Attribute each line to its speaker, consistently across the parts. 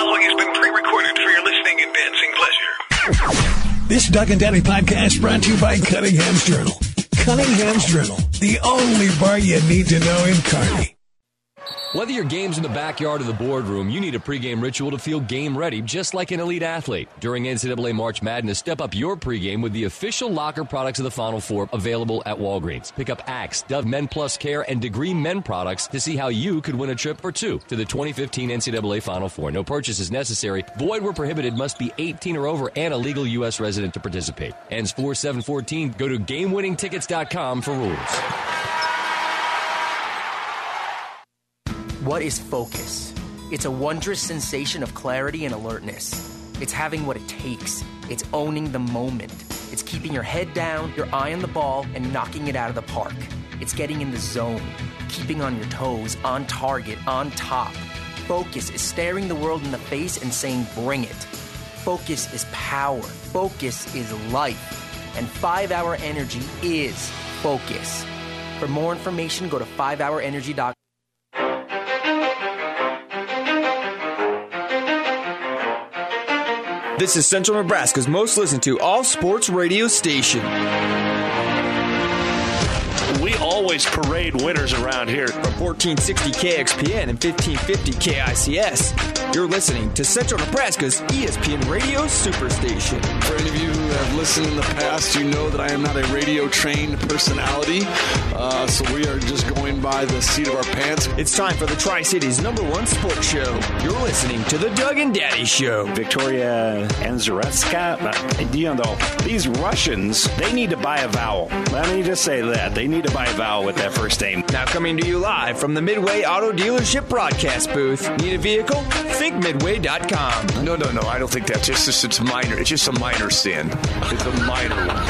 Speaker 1: following has been pre-recorded for your listening and dancing pleasure.
Speaker 2: This Doug and Daddy podcast brought to you by Cunningham's Journal. Cunningham's Journal, the only bar you need to know in Kearney.
Speaker 3: Whether your game's in the backyard or the boardroom, you need a pregame ritual to feel game ready, just like an elite athlete. During NCAA March Madness, step up your pregame with the official locker products of the Final Four available at Walgreens. Pick up Axe, Dove Men Plus Care, and Degree Men products to see how you could win a trip or two to the 2015 NCAA Final Four. No purchase is necessary. Void where prohibited. Must be 18 or over and a legal U.S. resident to participate. Ends 4/7/14. Go to GameWinningTickets.com for rules.
Speaker 4: What is focus? It's a wondrous sensation of clarity and alertness. It's having what it takes. It's owning the moment. It's keeping your head down, your eye on the ball, and knocking it out of the park. It's getting in the zone, keeping on your toes, on target, on top. Focus is staring the world in the face and saying, bring it. Focus is power. Focus is life. And 5-Hour Energy is focus. For more information, go to 5hourenergy.com.
Speaker 5: This is Central Nebraska's most listened to all-sports radio station.
Speaker 6: We always parade winners around here.
Speaker 5: From 1460 KXPN and 1550 KICS, you're listening to Central Nebraska's ESPN Radio Superstation.
Speaker 7: For any of you who have listened in the past, you know that I am not a radio-trained personality, so we are just going by the seat of our pants.
Speaker 5: It's time for the Tri-Cities #1 sports show. You're listening to the Doug and Daddy Show.
Speaker 6: Victoria Anzaretska, these Russians, they need to buy a vowel. Let me just say that. They need to buy a vowel with that first name.
Speaker 5: Now coming to you live from the Midway Auto Dealership broadcast booth. Need a vehicle? Think Midway.com.
Speaker 8: No, I don't think that's it's minor. It's just a minor sin. It's a minor one.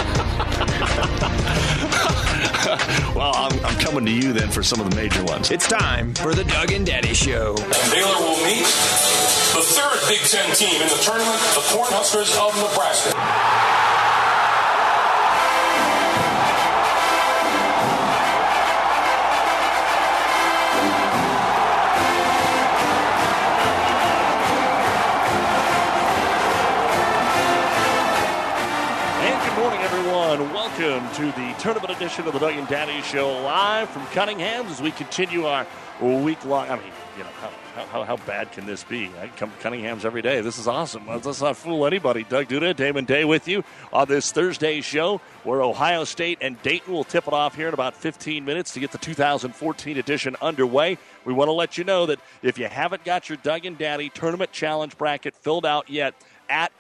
Speaker 6: Well, I'm coming to you then for some of the major ones.
Speaker 5: It's time for the Doug and Daddy Show.
Speaker 9: And Baylor will meet the third Big Ten team in the tournament, the Cornhuskers of Nebraska. Welcome to the tournament edition of the Doug and Daddy Show, live from Cunningham's as we continue our week-long. I mean, you know, how bad can this be? I come to Cunningham's every day. This is awesome. Let's not fool anybody. Doug Duda, Damon Day with you on this Thursday show where Ohio State and Dayton will tip it off here in about 15 minutes to get the 2014 edition underway. We want to let you know that if you haven't got your Doug and Daddy Tournament Challenge bracket filled out yet, at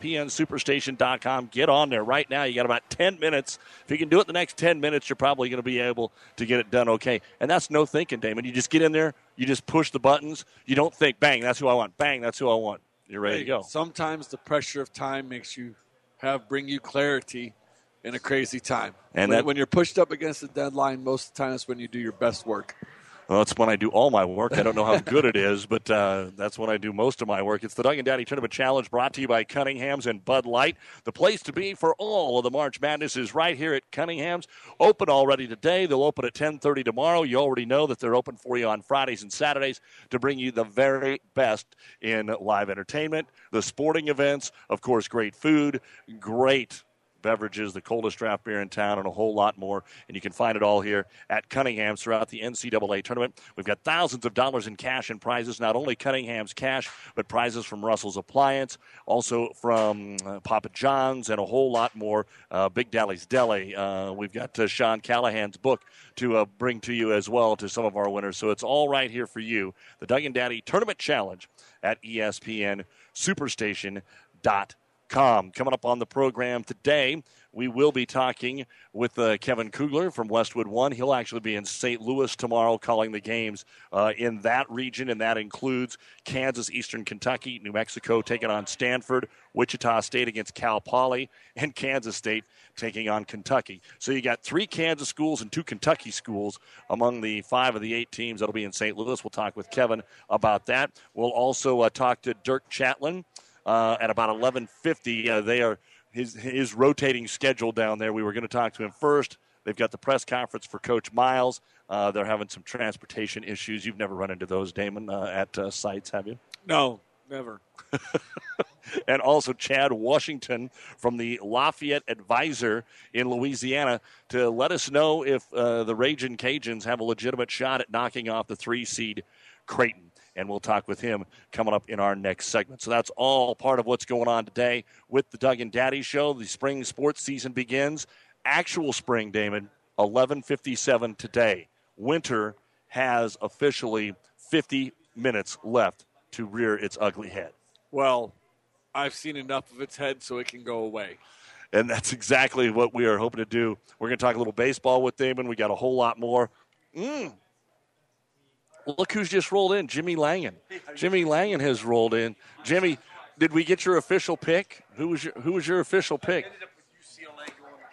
Speaker 9: ESPNSuperstation.com. Get on there right now. You got about 10 minutes. If you can do it the next 10 minutes, you're probably going to be able to get it done okay. And that's no thinking, Damon. You just get in there. You just push the buttons. You don't think, bang, that's who I want. Bang, that's who I want. You're ready to go.
Speaker 7: Sometimes the pressure of time makes you bring you clarity in a crazy time.
Speaker 9: And
Speaker 7: when you're pushed up against the deadline, most of the time that's when you do your best work.
Speaker 9: Well, that's when I do all my work. I don't know how good it is, but that's when I do most of my work. It's the Doug and Daddy Tournament Challenge brought to you by Cunningham's and Bud Light. The place to be for all of the March Madness is right here at Cunningham's. Open already today. They'll open at 10:30 tomorrow. You already know that they're open for you on Fridays and Saturdays to bring you the very best in live entertainment, the sporting events, of course, great food, great beverages, the coldest draft beer in town, and a whole lot more. And you can find it all here at Cunningham's throughout the NCAA tournament. We've got thousands of dollars in cash and prizes, not only Cunningham's cash, but prizes from Russell's Appliance, also from Papa John's, and a whole lot more. Big Dally's Deli. We've got Sean Callahan's book to bring to you as well to some of our winners. So it's all right here for you. The Doug and Daddy Tournament Challenge at ESPN Superstation.com. Coming up on the program today, we will be talking with Kevin Kugler from Westwood One. He'll actually be in St. Louis tomorrow calling the games in that region, and that includes Kansas, Eastern Kentucky, New Mexico taking on Stanford, Wichita State against Cal Poly, and Kansas State taking on Kentucky. So you got 3 Kansas schools and 2 Kentucky schools among the 5 of the 8 teams that'll be in St. Louis. We'll talk with Kevin about that. We'll also talk to Dirk Chatlin. At about 11:50, they are his rotating schedule down there. We were going to talk to him first. They've got the press conference for Coach Miles. They're having some transportation issues. You've never run into those, Damon, at sites, have you?
Speaker 7: No, Never.
Speaker 9: And also Chad Washington from the Lafayette Advisor in Louisiana to let us know if the Ragin' Cajuns have a legitimate shot at knocking off the 3-seed Creighton. And we'll talk with him coming up in our next segment. So that's all part of what's going on today with the Doug and Daddy Show. The spring sports season begins. Actual spring, Damon, 11:57 today. Winter has officially 50 minutes left to rear its ugly head.
Speaker 7: Well, I've seen enough of its head so it can go away.
Speaker 9: And that's exactly what we are hoping to do. We're going to talk a little baseball with Damon. We got a whole lot more. Look who's just rolled in, Jimmy Langen. Jimmy Langen has rolled in. Jimmy, did we get your official pick? Who was your official pick?
Speaker 10: I ended up with UCLA going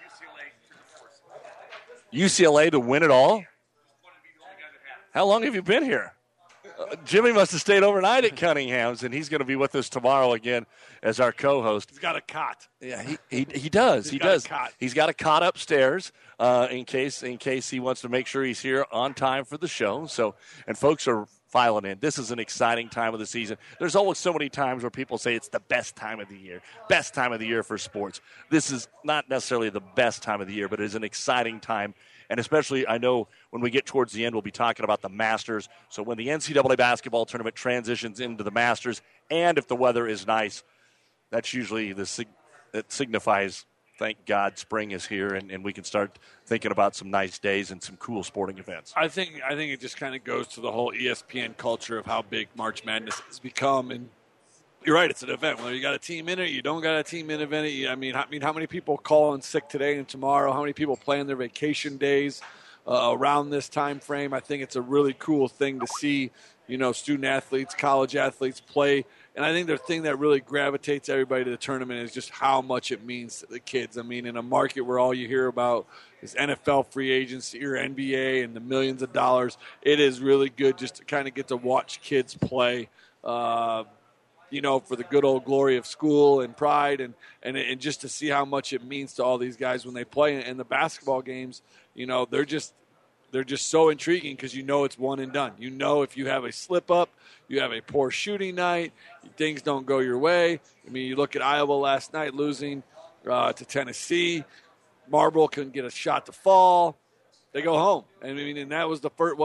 Speaker 10: UCLA
Speaker 9: UCLA to win it all? How long have you been here? Jimmy must have stayed overnight at Cunningham's, and he's going to be with us tomorrow again as our co-host.
Speaker 7: He's got a cot.
Speaker 9: Yeah, he does. He does. He's got a cot upstairs in case he wants to make sure he's here on time for the show. So, and folks are filing in. This is an exciting time of the season. There's always so many times where people say it's the best time of the year for sports. This is not necessarily the best time of the year, but it is an exciting time. And especially, I know when we get towards the end, we'll be talking about the Masters. So when the NCAA basketball tournament transitions into the Masters, and if the weather is nice, that's usually it signifies, thank God, spring is here, and we can start thinking about some nice days and some cool sporting events.
Speaker 7: I think it just kind of goes to the whole ESPN culture of how big March Madness has become. And you're right, it's an event. Whether you got a team in it, you don't got a team in it. I mean, how many people call in sick today and tomorrow? How many people plan their vacation days around this time frame? I think it's a really cool thing to see, student athletes, college athletes play. And I think the thing that really gravitates everybody to the tournament is just how much it means to the kids. I mean, in a market where all you hear about is NFL free agency or NBA and the millions of dollars, it is really good just to kind of get to watch kids play. For the good old glory of school and pride and just to see how much it means to all these guys when they play. And the basketball games, they're just so intriguing because it's one and done. If you have a slip up, you have a poor shooting night, things don't go your way. I mean, you look at Iowa last night losing to Tennessee. Marble couldn't get a shot to fall. They go home. And that was the first,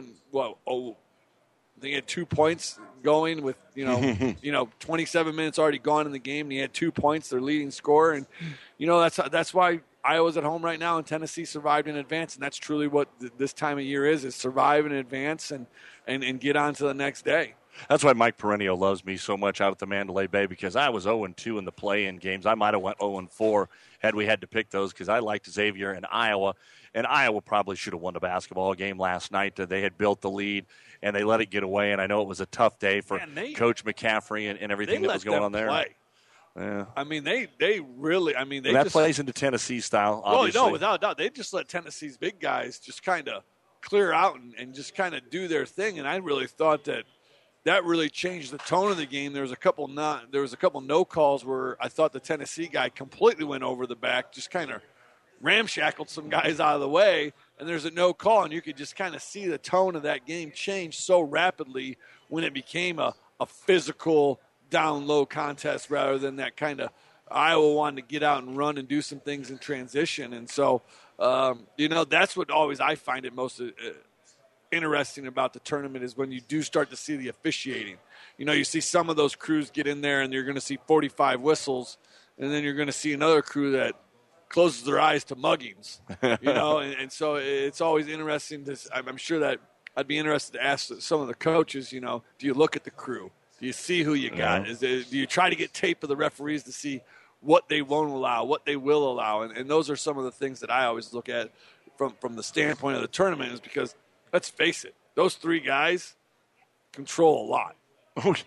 Speaker 7: I think he had 2 points going with, 27 minutes already gone in the game, and he had 2 points, their leading scorer. And, that's why Iowa's at home right now, and Tennessee survived in advance. And that's truly what this time of year is survive in advance and get on to the next day.
Speaker 9: That's why Mike Perenio loves me so much out at the Mandalay Bay, because I was 0-2 in the play-in games. I might have went 0-4 had we had to pick those, because I liked Xavier and Iowa. And Iowa probably should have won the basketball game last night. They had built the lead, and they let it get away. And I know it was a tough day for Coach McCaffrey and everything that was going on there.
Speaker 7: Play. Yeah. I mean, they really. I mean,
Speaker 9: that plays into Tennessee style. Obviously.
Speaker 7: No, without a doubt, they just let Tennessee's big guys just kind of clear out and just kind of do their thing. And I really thought that really changed the tone of the game. There was a couple no calls where I thought the Tennessee guy completely went over the back, just kind of ramshackled some guys out of the way, and there's a no call, and you could just kind of see the tone of that game change so rapidly when it became a physical down-low contest rather than that kind of Iowa wanted to get out and run and do some things in transition. And so, that's what always I find it most interesting about the tournament is when you do start to see the officiating. You see some of those crews get in there, and you're going to see 45 whistles, and then you're going to see another crew that closes their eyes to muggings, and so it's always interesting. I'm sure that I'd be interested to ask some of the coaches, do you look at the crew? Do you see who you got? Do you try to get tape of the referees to see what they won't allow, what they will allow? And those are some of the things that I always look at from the standpoint of the tournament is because, let's face it, those three guys control a lot.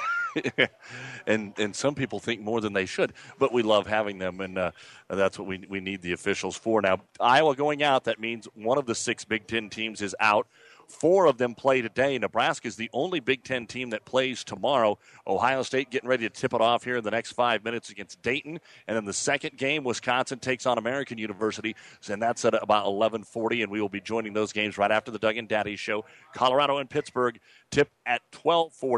Speaker 9: And some people think more than they should, but we love having them, and that's what we need the officials for. Now, Iowa going out, that means one of the 6 Big Ten teams is out. 4 of them play today. Nebraska is the only Big Ten team that plays tomorrow. Ohio State getting ready to tip it off here in the next 5 minutes against Dayton. And then the second game, Wisconsin takes on American University. And that's at about 11:40, and we will be joining those games right after the Doug and Daddy Show. Colorado and Pittsburgh tip at 12:40.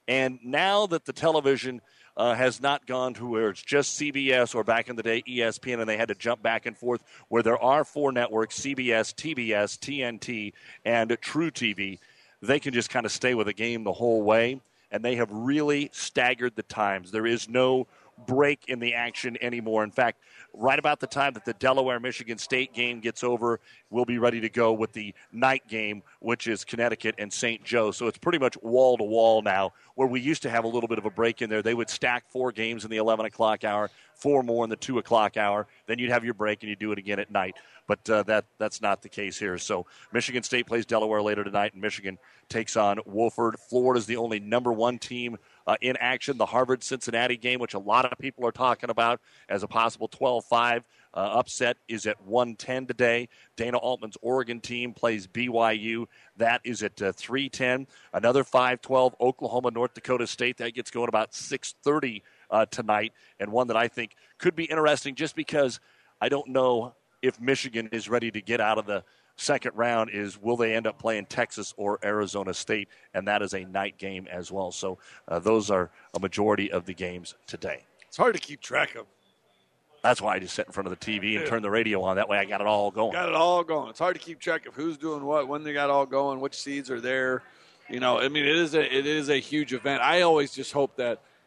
Speaker 9: And now that the television has not gone to where it's just CBS or back in the day ESPN, and they had to jump back and forth, where there are 4 networks, CBS, TBS, TNT, and True TV, they can just kind of stay with the game the whole way, and they have really staggered the times. There is no break in the action anymore. In fact, right about the time that the Delaware-Michigan State game gets over, we'll be ready to go with the night game, which is Connecticut and St. Joe. So it's pretty much wall-to-wall now, where we used to have a little bit of a break in there. They would stack 4 games in the 11 o'clock hour, 4 more in the 2 o'clock hour. Then you'd have your break, and you'd do it again at night. But that's not the case here. So Michigan State plays Delaware later tonight, and Michigan takes on Wofford. Florida's the only number 1 team in action. The Harvard-Cincinnati game, which a lot of people are talking about as a possible 12-5 upset, is at 1:10 today. Dana Altman's Oregon team plays BYU. That is at 3:10. Another 5-12, Oklahoma, North Dakota State. That gets going about 6:30 tonight, and one that I think could be interesting just because I don't know if Michigan is ready to get out of the second round. Is will they end up playing Texas or Arizona State? And that is a night game as well. So those are a majority of the games today.
Speaker 7: It's hard to keep track of.
Speaker 9: That's why I just sit in front of the TV and turn the radio on. That way I got it all going.
Speaker 7: Got it all going. It's hard to keep track of who's doing what, when they got all going, which seeds are there. You know, I mean, it is a huge event. I always just hope that –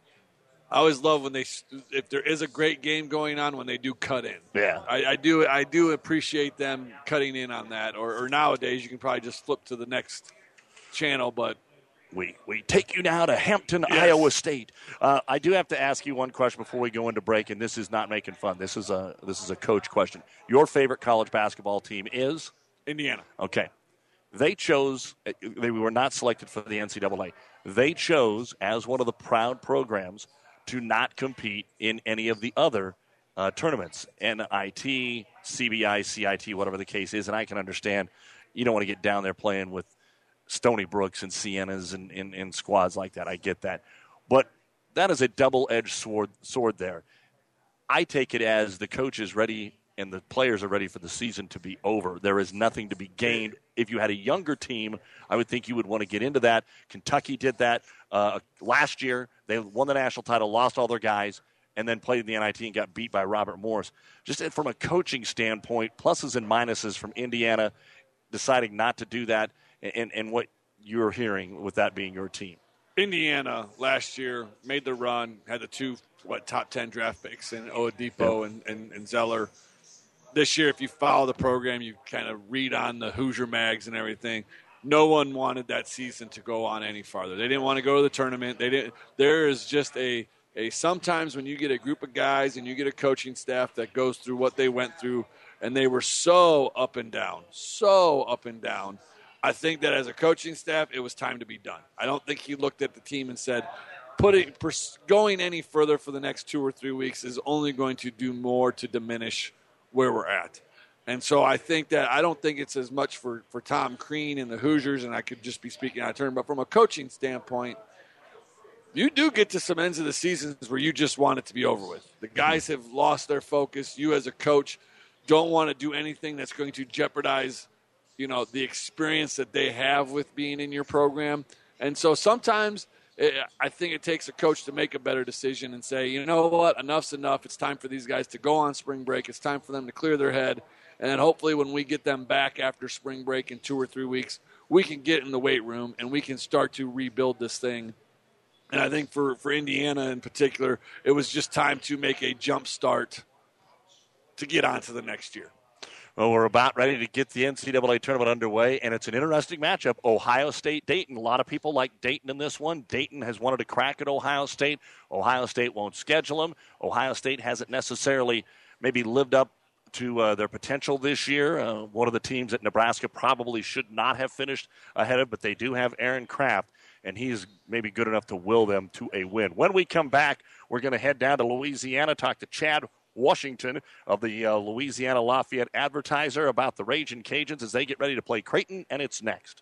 Speaker 7: I always love when if there is a great game going on, when they do cut in.
Speaker 9: Yeah.
Speaker 7: I do appreciate them cutting in on that. Or nowadays you can probably just flip to the next channel, but
Speaker 9: we take you now to Hampton,
Speaker 7: yes.
Speaker 9: Iowa State. I do have to ask you one question before we go into break, and this is not making fun. This is a coach question. Your favorite college basketball team is?
Speaker 7: Indiana.
Speaker 9: Okay. They were not selected for the NCAA. They chose, as one of the proud programs, to not compete in any of the other tournaments, NIT, CBI, CIT, whatever the case is. And I can understand you don't want to get down there playing with Stony Brooks and Siennas and squads like that. I get that. But that is a double-edged sword there. I take it as the coach is ready and the players are ready for the season to be over. There is nothing to be gained. If you had a younger team, I would think you would want to get into that. Kentucky did that last year. They won the national title, lost all their guys, and then played in the NIT and got beat by Robert Morris. Just from a coaching standpoint, pluses and minuses from Indiana deciding not to do that, and what you're hearing with that being your team.
Speaker 7: Indiana last year made the run, had the 2 top 10 draft picks in Oladipo and Zeller. This year, if you follow the program, you kind of read on the Hoosier mags and everything. No one wanted that season to go on any farther. They didn't want to go to the tournament. There is just a sometimes when you get a group of guys and you get a coaching staff that goes through what they went through, and they were so up and down. I think that as a coaching staff, it was time to be done. I don't think he looked at the team and said, going any further for the next 2 or 3 weeks is only going to do more to diminish where we're at. And so I don't think it's as much for Tom Crean and the Hoosiers, and I could just be speaking out of turn, but from a coaching standpoint, you do get to some ends of the seasons where you just want it to be over with. The guys have lost their focus. You as a coach don't want to do anything that's going to jeopardize, the experience that they have with being in your program. And so sometimes I think it takes a coach to make a better decision and say, you know what, enough's enough. It's time for these guys to go on spring break. It's time for them to clear their head. And then hopefully when we get them back after spring break in 2 or 3 weeks, we can get in the weight room and we can start to rebuild this thing. And I think for Indiana in particular, it was just time to make a jump start to get on to the next year.
Speaker 9: Well, we're about ready to get the NCAA tournament underway, and it's an interesting matchup. Ohio State-Dayton. A lot of people like Dayton in this one. Dayton has wanted to crack at Ohio State. Ohio State won't schedule them. Ohio State hasn't necessarily maybe lived up to their potential this year. One of the teams that Nebraska probably should not have finished ahead of, but they do have Aaron Kraft, and he's maybe good enough to will them to a win. When we come back, we're going to head down to Louisiana, talk to Chad Washington of the Louisiana Lafayette Advertiser about the Ragin' Cajuns as they get ready to play Creighton, and it's next.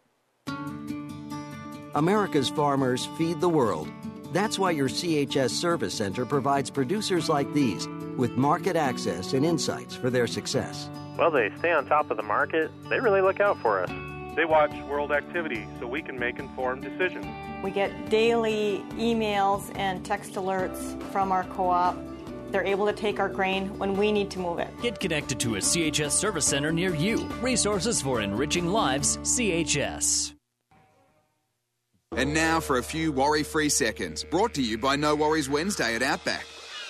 Speaker 11: America's farmers feed the world. That's why your CHS Service Center provides producers like these with market access and insights for their success.
Speaker 12: Well, they stay on top of the market. They really look out for us.
Speaker 10: They watch world activity so we can make informed decisions.
Speaker 13: We get daily emails and text alerts from our co-op. They're able to take our grain when we need to move it.
Speaker 14: Get connected to a CHS service center near you. Resources for enriching lives, CHS.
Speaker 15: And now for a few worry-free seconds, brought to you by No Worries Wednesday at Outback.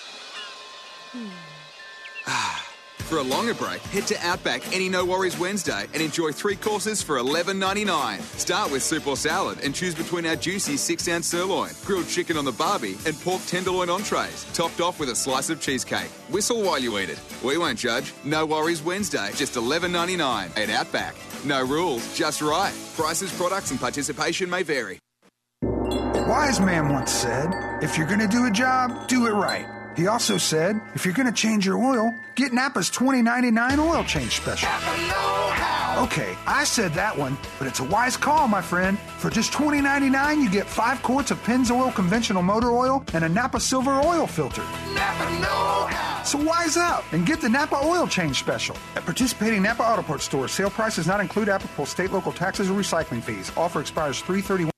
Speaker 15: For a longer break, head to Outback any No Worries Wednesday and enjoy 3 courses for $11.99. Start with soup or salad and choose between our juicy 6-ounce sirloin, grilled chicken on the barbie, and pork tenderloin entrees, topped off with a slice of cheesecake. Whistle while you eat it. We won't judge. No Worries Wednesday, just $11.99 at Outback. No rules, just right. Prices, products, and participation may vary.
Speaker 16: A wise man once said, if you're going to do a job, do it right. He also said, if you're going to change your oil, get Napa's $20.99 oil change special. Okay, I said that one, but it's a wise call, my friend. For just $20.99, you get 5 quarts of Pennzoil conventional motor oil and a Napa Silver oil filter. So wise up and get the Napa oil change special. At participating Napa Autopart stores, sale prices not include applicable state, local taxes, or recycling fees. Offer expires 3/31.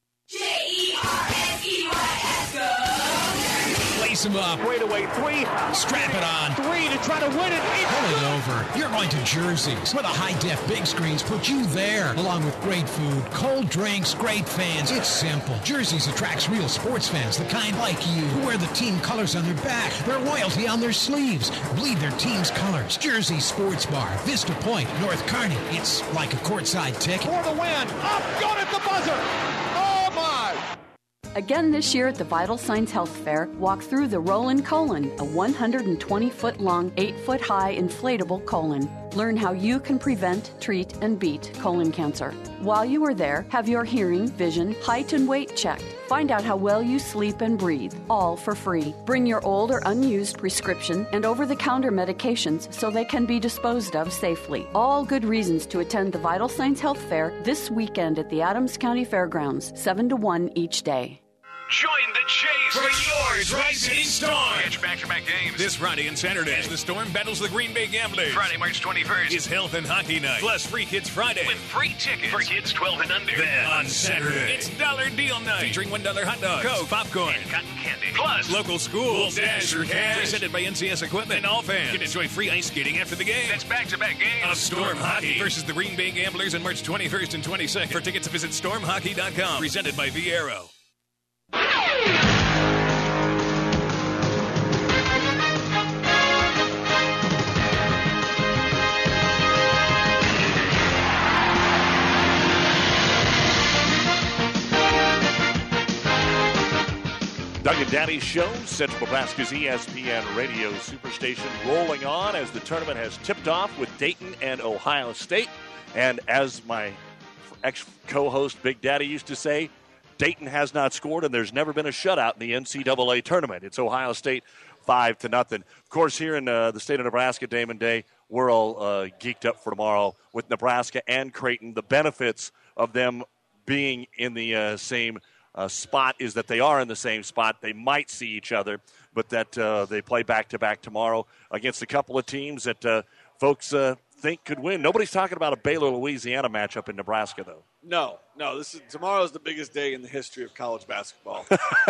Speaker 2: Lace him up.
Speaker 6: Straightaway 3.
Speaker 2: Strap it on.
Speaker 6: 3 to try to win it.
Speaker 2: Pull it over. You're going to Jersey's, where the high-def big screens put you there, along with great food, cold drinks, great fans. It's simple. Jersey's attracts real sports fans, the kind like you, who wear the team colors on their back, their loyalty on their sleeves, bleed their team's colors. Jersey Sports Bar, Vista Point, North Kearney. It's like a courtside ticket.
Speaker 6: For the win. Up, got at the buzzer. Oh, my.
Speaker 17: Again this year at the Vital Signs Health Fair, walk through the Roland Colon, a 120-foot-long, 8-foot-high inflatable colon. Learn how you can prevent, treat, and beat colon cancer. While you are there, have your hearing, vision, height, and weight checked. Find out how well you sleep and breathe, all for free. Bring your old or unused prescription and over-the-counter medications so they can be disposed of safely. All good reasons to attend the Vital Signs Health Fair this weekend at the Adams County Fairgrounds, 7 to 1 each day.
Speaker 1: Join the chase
Speaker 2: for your Tri-City Storm.
Speaker 1: Catch back-to-back games
Speaker 18: this Friday and Saturday as the Storm battles the Green Bay Gamblers.
Speaker 1: Friday, March 21st
Speaker 18: is Health and Hockey Night, plus Free Kids Friday
Speaker 1: with free tickets for kids 12 and under.
Speaker 18: Then on Saturday, it's Dollar Deal Night featuring $1 hot dogs, Coke, popcorn,
Speaker 1: and cotton candy. Plus,
Speaker 18: local schools dash for cash presented by NCS Equipment. And all fans can enjoy free ice skating after the game.
Speaker 1: That's back-to-back games
Speaker 18: of Storm Hockey versus the Green Bay Gamblers on March 21st and 22nd. For tickets, visit stormhockey.com. Presented by Viero.
Speaker 9: Doug and Daddy Show, Central Nebraska's ESPN radio superstation, rolling on as the tournament has tipped off with Dayton and Ohio State. And as my ex-co-host Big Daddy used to say, Dayton has not scored, and there's never been a shutout in the NCAA tournament. It's Ohio State 5-0. Of course, here in the state of Nebraska, Damon Day, we're all geeked up for tomorrow with Nebraska and Creighton. The benefits of them being in the same spot is that they are in the same spot. They might see each other, but that they play back-to-back tomorrow against a couple of teams that folks think could win. Nobody's talking about a Baylor-Louisiana matchup in Nebraska, though.
Speaker 7: No. Tomorrow's the biggest day in the history of college basketball.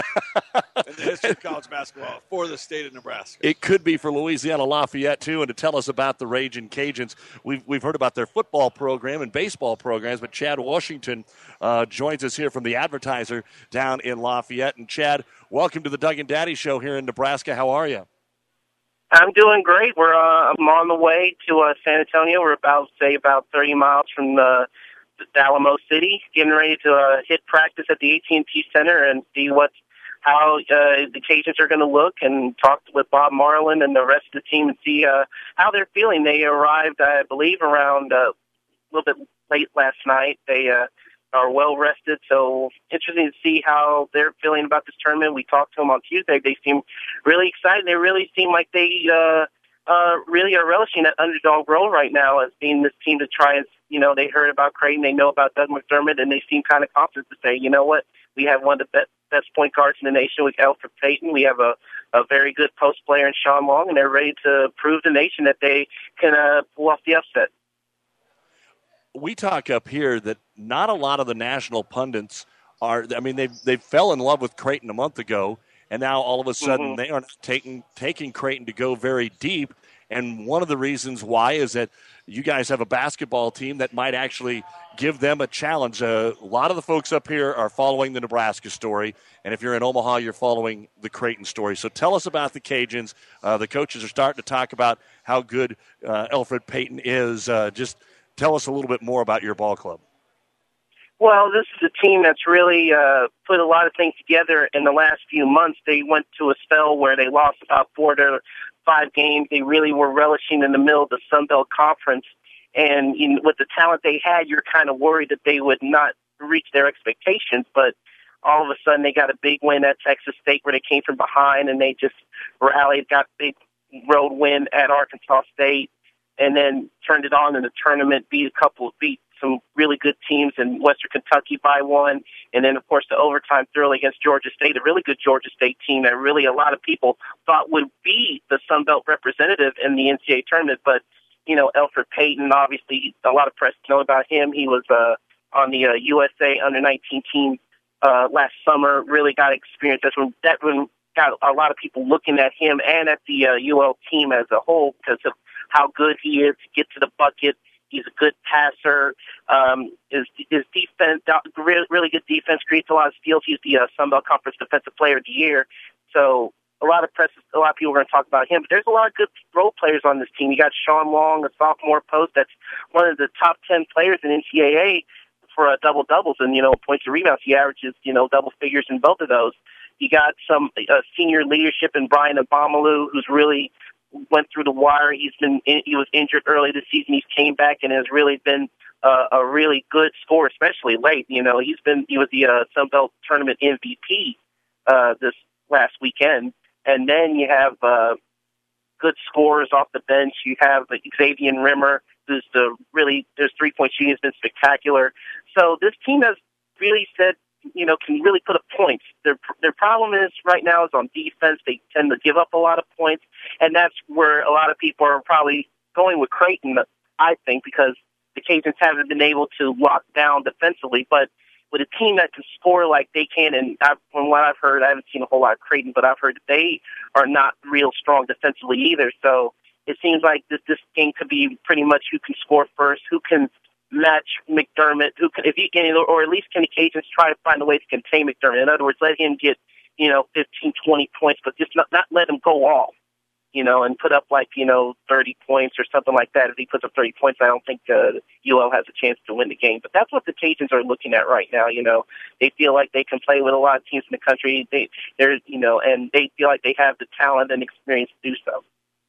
Speaker 7: In the history of college basketball for the state of Nebraska.
Speaker 9: It could be for Louisiana Lafayette, too. And to tell us about the Ragin' Cajuns, we've heard about their football program and baseball programs, but Chad Washington joins us here from the Advertiser down in Lafayette. And, Chad, welcome to the Doug and Daddy Show here in Nebraska. How are you?
Speaker 12: I'm doing great. I'm on the way to San Antonio. We're about 30 miles from the Alamo City, getting ready to hit practice at the AT&T Center and see how the Cajuns are going to look, and talk with Bob Marlin and the rest of the team and see how they're feeling. They arrived, I believe, around a little bit late last night. They are well rested, so interesting to see how they're feeling about this tournament. We talked to them on Tuesday. They seem really excited. They really seem like they really are relishing that underdog role right now as being this team to try and, they heard about Creighton, they know about Doug McDermott, and they seem kind of confident to say, you know what, we have one of the best point guards in the nation with Alfred Payton. We have a very good post player in Sean Long, and they're ready to prove to the nation that they can pull off the upset.
Speaker 9: We talk up here that not a lot of the national pundits they fell in love with Creighton a month ago, and now all of a sudden they are taking Creighton to go very deep. And one of the reasons why is that you guys have a basketball team that might actually give them a challenge. A lot of the folks up here are following the Nebraska story, and if you're in Omaha, you're following the Creighton story. So tell us about the Cajuns. The coaches are starting to talk about how good Elfrid Payton is. Just tell us a little bit more about your ball club.
Speaker 12: Well, this is a team that's really put a lot of things together in the last few months. They went to a spell where they lost about 4 to 5 games. They really were relishing in the middle of the Sun Belt Conference. And with the talent they had, you're kind of worried that they would not reach their expectations. But all of a sudden, they got a big win at Texas State where they came from behind, and they just rallied, got a big road win at Arkansas State, and then turned it on in the tournament, beat some really good teams in Western Kentucky by 1, and then, of course, the overtime thrill against Georgia State, a really good Georgia State team that really a lot of people thought would be the Sun Belt representative in the NCAA tournament. But, Elfrid Payton, obviously, a lot of press know about him. He was on the USA Under-19 team last summer, really got experience. That one got a lot of people looking at him and at the UL team as a whole because of how good he is to get to the bucket. He's a good passer. His defense, really good defense, creates a lot of steals. He's the Sun Belt Conference Defensive Player of the Year. So a lot of people are going to talk about him. But there's a lot of good role players on this team. You got Sean Long, a sophomore post that's one of the top 10 players in NCAA for double-doubles and, points and rebounds. He averages, double figures in both of those. You got some senior leadership in Brian Abamalu, who's really went through the wire. He was injured early this season. He's came back and has really been a really good scorer, especially late. He was the Sun Belt tournament MVP this last weekend. And then you have good scorers off the bench. You have Xavier Rimmer, who's their 3-point shooting has been spectacular. So this team has really said, can really put up points. Their problem is right now is on defense. They tend to give up a lot of points, and that's where a lot of people are probably going with Creighton, I think, because the Cajuns haven't been able to lock down defensively. But with a team that can score like they can, and from what I've heard, I haven't seen a whole lot of Creighton, but I've heard that they are not real strong defensively either. So it seems like this game could be pretty much who can score first, who can match McDermott, who can, if he can, or at least can the Cajuns try to find a way to contain McDermott. In other words, let him get, 15, 20 points, but just not let him go off, and put up 30 points or something like that. If he puts up 30 points, I don't think UL has a chance to win the game. But that's what the Cajuns are looking at right now. They feel like they can play with a lot of teams in the country. And they feel like they have the talent and experience to do so.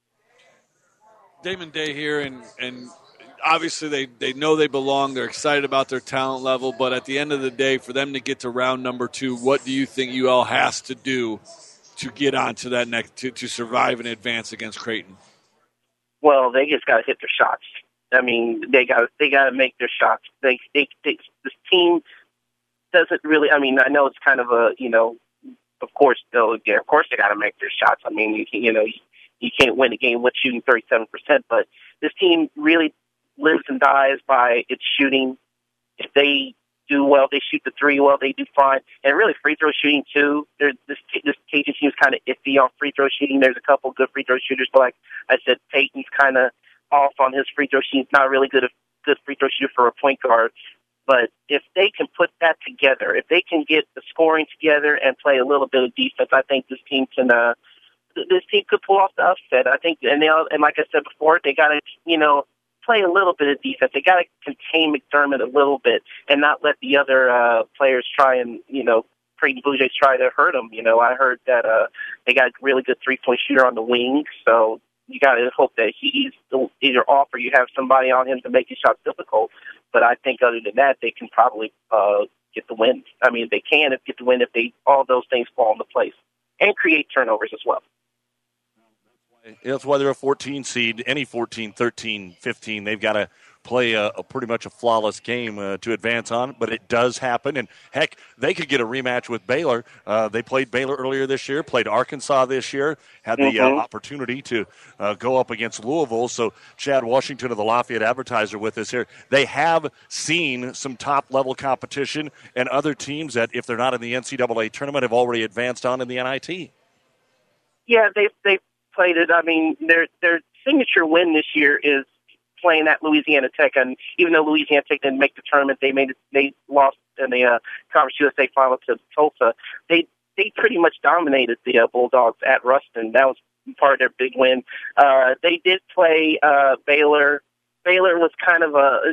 Speaker 7: Damon Day here, and obviously they know they belong. They're excited about their talent level, but at the end of the day, for them to get to round number 2, what do you think UL has to do to get on to that next to survive and advance against Creighton?
Speaker 12: Well, they just got to hit their shots. I mean, they got to make their shots. This team doesn't really. I mean, I know it's kind of a of course they got to make their shots. I mean, you can't win a game with shooting 37%, but this team really lives and dies by its shooting. If they do well, they shoot the 3 well, they do fine. And really free throw shooting too. This Cajun team is kind of iffy on free throw shooting. There's a couple good free throw shooters, but like I said, Payton's kind of off on his free throw shooting. He's not really good free throw shooter for a point guard. But if they can put that together, if they can get the scoring together and play a little bit of defense, I think this team can. This team could pull off the upset. I think, and like I said before, they got to play a little bit of defense. They got to contain McDermott a little bit and not let the other players try and, Creighton Blue Jays try to hurt them. I heard that they got a really good 3-point shooter on the wing, so you got to hope that he's either off or you have somebody on him to make his shots difficult. But I think other than that, they can probably get the win. I mean, they can get the win if all those things fall into place and create turnovers as well.
Speaker 9: That's why they're a 14 seed. Any 14, 13, 15, they've got to play a pretty much a flawless game to advance on, but it does happen. And, heck, they could get a rematch with Baylor. They played Baylor earlier this year, played Arkansas this year, had the opportunity to go up against Louisville. So Chad Washington of the Lafayette Advertiser with us here. They have seen some top-level competition and other teams that, if they're not in the NCAA tournament, have already advanced on in the NIT.
Speaker 12: Yeah, they've played it. I mean, their signature win this year is playing at Louisiana Tech, and even though Louisiana Tech didn't make the tournament, they lost in the Conference USA final to Tulsa. They pretty much dominated the Bulldogs at Ruston. That was part of their big win. They did play Baylor. Baylor was kind of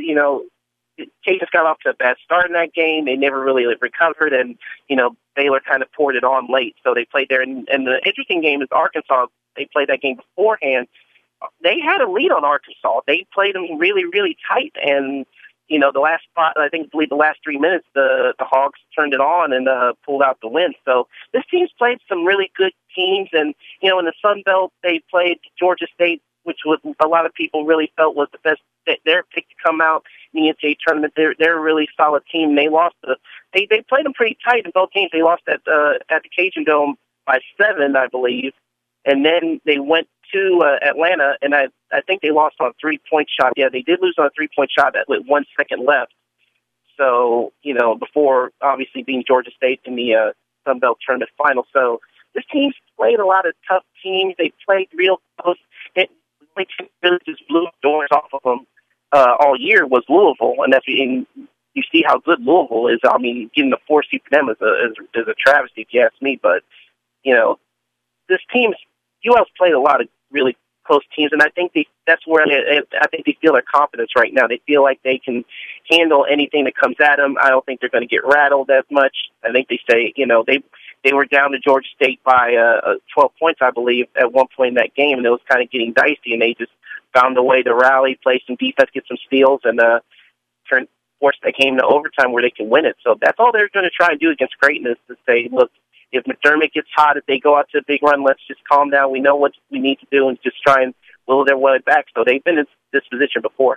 Speaker 12: Cajuns got off to a bad start in that game. They never really recovered, and Baylor kind of poured it on late. So they played there, and the interesting game is Arkansas. They played that game beforehand. They had a lead on Arkansas. They played them really, really tight, and the last spot, I believe the last 3 minutes, the Hogs turned it on and pulled out the win. So this team's played some really good teams, and in the Sun Belt they played Georgia State, which was a lot of people really felt was the best. Their pick to come out in the NCAA tournament. They're a really solid team. They lost. They played them pretty tight in both games. They lost at the Cajun Dome by 7, I believe, and then they went to Atlanta, and I think they lost on a 3-point shot. Yeah, they did lose on a 3-point shot with 1 second left. So, before obviously being Georgia State in the Sun Belt tournament final. So this team's played a lot of tough teams. They played real close. It really just blew doors off of them all year was Louisville, and you see how good Louisville is. I mean, getting the 4 seed for them is a travesty, if you ask me. But this team's UL's played a lot of really close teams, and I think that's where I think they feel their confidence right now. They feel like they can handle anything that comes at them. I don't think they're going to get rattled as much. I think they say, they were down to Georgia State by 12 points, I believe, at one point in that game, and it was kind of getting dicey, and they just found a way to rally, play some defense, get some steals, and force that game to overtime where they can win it. So that's all they're going to try and do against Creighton is to say, look, if McDermott gets hot, if they go out to a big run, let's just calm down. We know what we need to do and just try and will their way back. So they've been in this position before.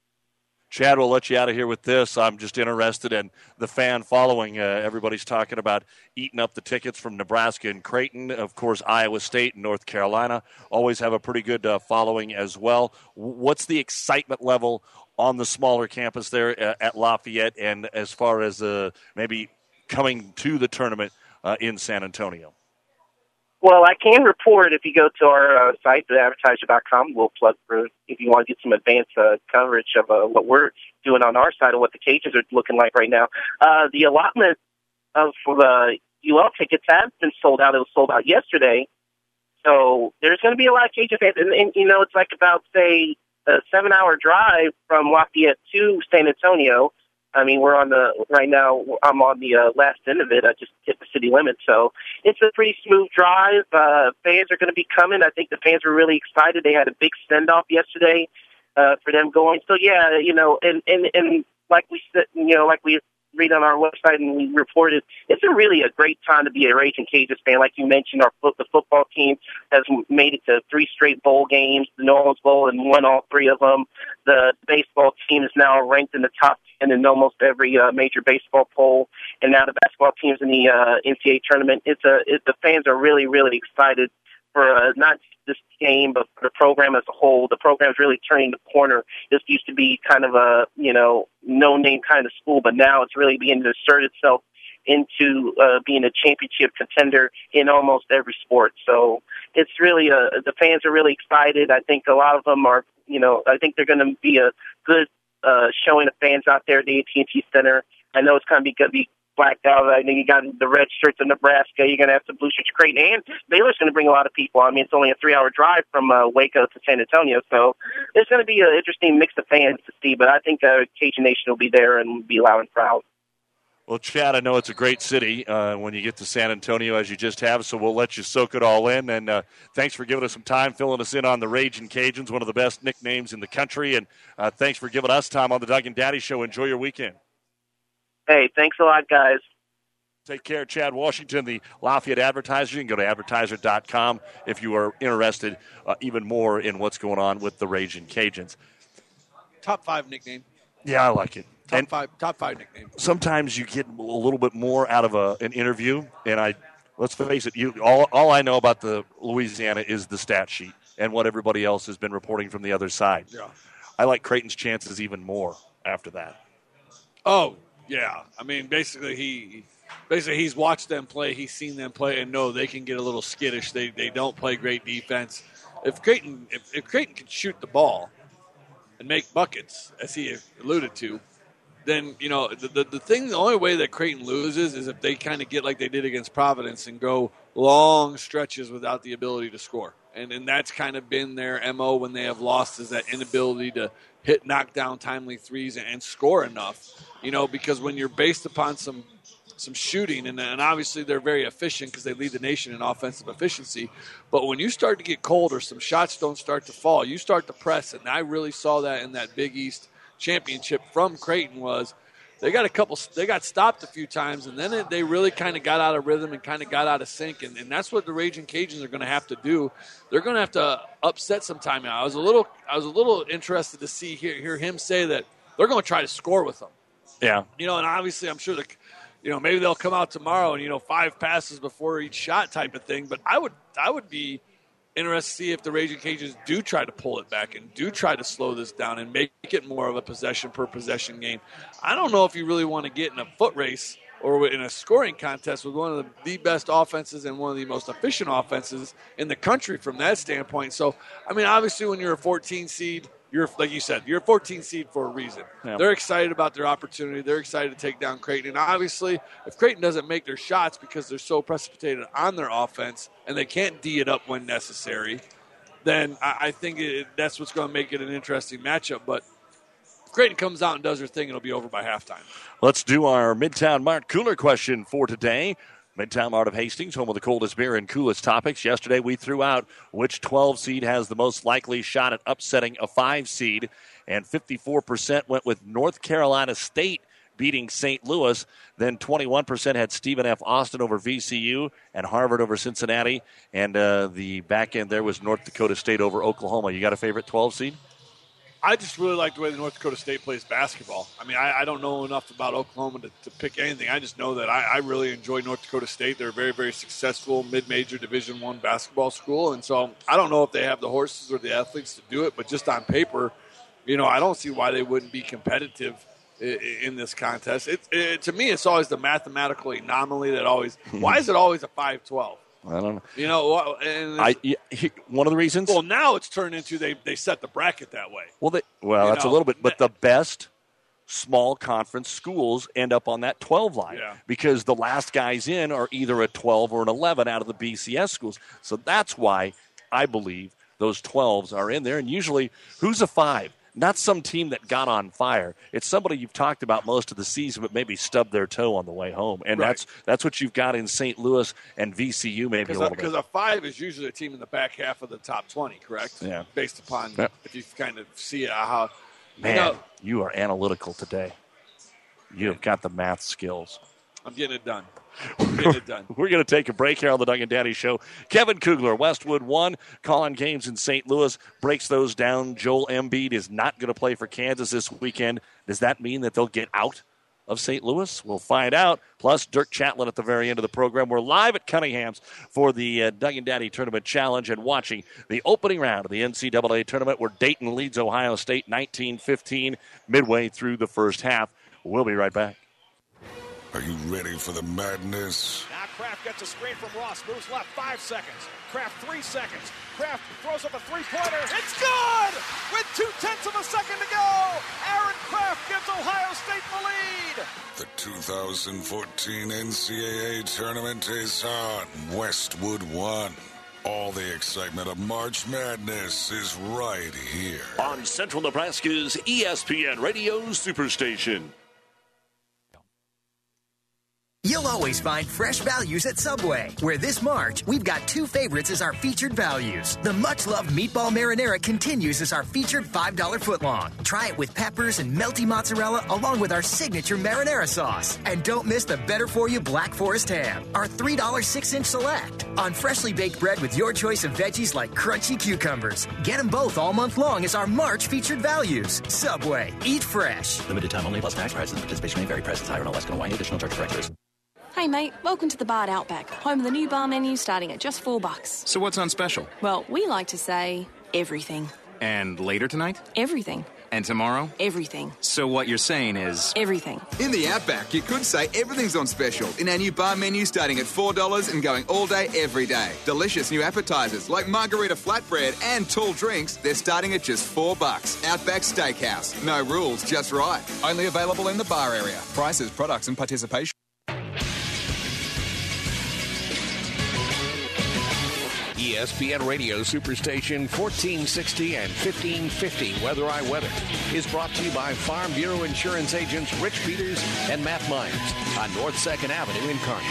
Speaker 9: Chad, we'll let you out of here with this. I'm just interested in the fan following. Everybody's talking about eating up the tickets from Nebraska and Creighton. Of course, Iowa State and North Carolina always have a pretty good following as well. What's the excitement level on the smaller campus there at Lafayette, and as far as maybe coming to the tournament in San Antonio?
Speaker 12: Well, I can report if you go to our site, theadvertiser.com, we'll plug for if you want to get some advanced coverage of what we're doing on our side of what the Cajuns are looking like right now. The allotment for the UL tickets have been sold out. It was sold out yesterday. So there's going to be a lot of Cajun fans. And it's like about, say, a 7-hour drive from Lafayette to San Antonio. I mean, right now, I'm on the last end of it. I just hit the city limit. So it's a pretty smooth drive. Fans are going to be coming. I think the fans were really excited. They had a big send-off yesterday for them going. So, yeah, and like we said, like we read on our website and we reported, it's really a great time to be a Raging Cajuns fan. Like you mentioned, the football team has made it to 3 straight bowl games, the New Orleans Bowl, and won all 3 of them. The baseball team is now ranked in the top 10 in almost every major baseball poll, and now the basketball team's in the NCAA tournament. The fans are really, really excited for not this game, but for the program as a whole. The program's really turning the corner. This used to be kind of a, no-name kind of school, but now it's really beginning to assert itself into being a championship contender in almost every sport. So it's really, the fans are really excited. I think a lot of them are, I think they're going to be a good showing of fans out there at the AT&T Center. I know it's going to be blacked out. I think you got the red shirts of Nebraska. You're going to have some blue shirts of Creighton. And Baylor's going to bring a lot of people. I mean, it's only a 3-hour drive from Waco to San Antonio. So it's going to be an interesting mix of fans to see. But I think Cajun Nation will be there and be loud and proud.
Speaker 9: Well, Chad, I know it's a great city when you get to San Antonio, as you just have, so we'll let you soak it all in. And thanks for giving us some time, filling us in on the Raging Cajuns, one of the best nicknames in the country. And thanks for giving us time on the Doug and Daddy Show. Enjoy your weekend.
Speaker 12: Hey, thanks a lot, guys.
Speaker 9: Take care. Chad Washington, the Lafayette Advertiser. You can go to advertiser.com if you are interested even more in what's going on with the Raging Cajuns.
Speaker 7: Top 5 nickname.
Speaker 9: Yeah, I like it.
Speaker 7: Top five nickname.
Speaker 9: Sometimes you get a little bit more out of an interview, and let's face it, all I know about the Louisiana is the stat sheet and what everybody else has been reporting from the other side.
Speaker 7: Yeah.
Speaker 9: I like Creighton's chances even more after that.
Speaker 7: Oh, yeah. I mean, basically he's watched them play, he's seen them play, and know they can get a little skittish. They don't play great defense. If Creighton can shoot the ball and make buckets, as he alluded to, then, the only way that Creighton loses is if they kind of get like they did against Providence and go long stretches without the ability to score. And that's kind of been their MO when they have lost, is that inability to hit knockdown timely threes and score enough. Because when you're based upon some shooting, and obviously they're very efficient because they lead the nation in offensive efficiency, but when you start to get cold or some shots don't start to fall, you start to press, and I really saw that in that Big East championship from Creighton. Was they got stopped a few times, and then they really kind of got out of rhythm and kind of got out of sync, and that's what the Raging Cajuns are going to have to do. They're going to have to upset some timeout. I was a little interested to hear him say that they're going to try to score with them.
Speaker 9: Yeah.
Speaker 7: And obviously I'm sure maybe they'll come out tomorrow and 5 passes before each shot type of thing, but I would be interested to see if the Raging Cajuns do try to pull it back and do try to slow this down and make it more of a possession-per-possession game. I don't know if you really want to get in a foot race or in a scoring contest with one of the best offenses and one of the most efficient offenses in the country from that standpoint. So, I mean, obviously when you're a 14 seed, like you said, you're a 14 seed for a reason. Yeah. They're excited about their opportunity. They're excited to take down Creighton. And obviously, if Creighton doesn't make their shots because they're so precipitated on their offense and they can't D it up when necessary, then I think that's what's going to make it an interesting matchup. But if Creighton comes out and does their thing, it'll be over by halftime.
Speaker 9: Let's do our Midtown Mart Cooler question for today. Midtown Mart of Hastings, home of the coldest beer and coolest topics. Yesterday we threw out which 12 seed has the most likely shot at upsetting a 5 seed, and 54% went with North Carolina State beating St. Louis. Then 21% had Stephen F. Austin over VCU and Harvard over Cincinnati, and the back end there was North Dakota State over Oklahoma. You got a favorite 12 seed?
Speaker 7: I just really like the way the North Dakota State plays basketball. I mean, I don't know enough about Oklahoma to pick anything. I just know that I really enjoy North Dakota State. They're a very, very successful mid-major Division I basketball school. And so I don't know if they have the horses or the athletes to do it, but just on paper, I don't see why they wouldn't be competitive in this contest. To me, it's always the mathematical anomaly that always – why is it always a 5-12?
Speaker 9: I don't know. One of the reasons.
Speaker 7: Well, now it's turned into they set the bracket that way.
Speaker 9: Well, that's a little bit, but the best small conference schools end up on that 12 line because the last guys in are either a 12 or an 11 out of the BCS schools. So that's why I believe those 12s are in there. And usually, who's a 5? Not some team that got on fire. It's somebody you've talked about most of the season, but maybe stubbed their toe on the way home. And that's what you've got in St. Louis and VCU maybe a little bit.
Speaker 7: Because a 5 is usually a team in the back half of the top 20, correct?
Speaker 9: Yeah.
Speaker 7: Based upon if you kind of see how.
Speaker 9: Man, you are analytical today. You have got the math skills.
Speaker 7: I'm getting it done.
Speaker 9: We're going to take a break here on the Doug and Daddy Show. Kevin Kugler, Westwood 1, calling games in St. Louis, breaks those down. Joel Embiid is not going to play for Kansas this weekend. Does that mean that they'll get out of St. Louis? We'll find out. Plus, Dirk Chatlin at the very end of the program. We're live at Cunningham's for the Doug and Daddy Tournament Challenge and watching the opening round of the NCAA Tournament where Dayton leads Ohio State 19-15 midway through the first half. We'll be right back.
Speaker 19: Are you ready for the madness?
Speaker 10: Now Kraft gets a screen from Ross. Moves left, 5 seconds. Kraft, 3 seconds. Kraft throws up a three-pointer. It's good! With 0.2 of a second to go, Aaron Kraft gives Ohio State the lead.
Speaker 19: The 2014 NCAA Tournament is on. Westwood 1. All the excitement of March Madness is right here.
Speaker 9: On Central Nebraska's ESPN Radio Superstation.
Speaker 20: You'll always find fresh values at Subway, where this March, we've got 2 favorites as our featured values. The much-loved Meatball Marinara continues as our featured $5 footlong. Try it with peppers and melty mozzarella along with our signature marinara sauce. And don't miss the better-for-you Black Forest ham, our $3 6-inch select. on freshly baked bread with your choice of veggies like crunchy cucumbers. Get them both all month long as our March featured values. Subway. Eat fresh.
Speaker 21: Limited time only plus tax prices and participation may vary. Prices higher and less going to Hawaii. Additional charge for extras.
Speaker 22: Hey mate, welcome to the bar at Outback, home of the new bar menu starting at just $4.
Speaker 23: So what's on special?
Speaker 22: Well, we like to say everything.
Speaker 23: And later tonight?
Speaker 22: Everything.
Speaker 23: And tomorrow?
Speaker 22: Everything.
Speaker 23: So what you're saying is...
Speaker 22: everything.
Speaker 15: In the Outback, you could say everything's on special in our new bar menu starting at $4 and going all day, every day. Delicious new appetizers like margarita flatbread and tall drinks, they're starting at just $4. Outback Steakhouse. No rules, just right. Only available in the bar area. Prices, products and participation.
Speaker 18: ESPN Radio Superstation 1460 and 1550 Weather I Weather is brought to you by Farm Bureau Insurance agents Rich Peters and Matt Myers on North 2nd Avenue in Kearney.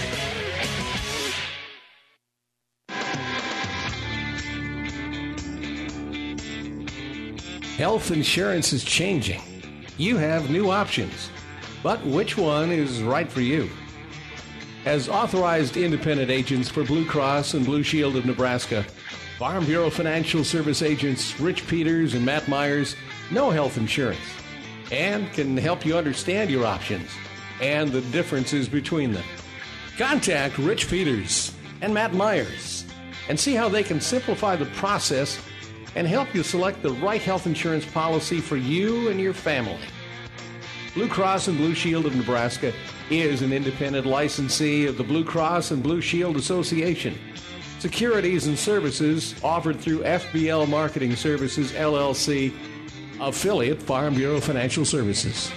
Speaker 2: Health insurance is changing. You have new options. But which one is right for you? As authorized independent agents for Blue Cross and Blue Shield of Nebraska, Farm Bureau Financial Service agents Rich Peters and Matt Myers know health insurance and can help you understand your options and the differences between them. Contact Rich Peters and Matt Myers and see how they can simplify the process and help you select the right health insurance policy for you and your family. Blue Cross and Blue Shield of Nebraska is an independent licensee of the Blue Cross and Blue Shield Association. Securities and services offered through FBL Marketing Services, LLC, affiliate Farm Bureau Financial Services.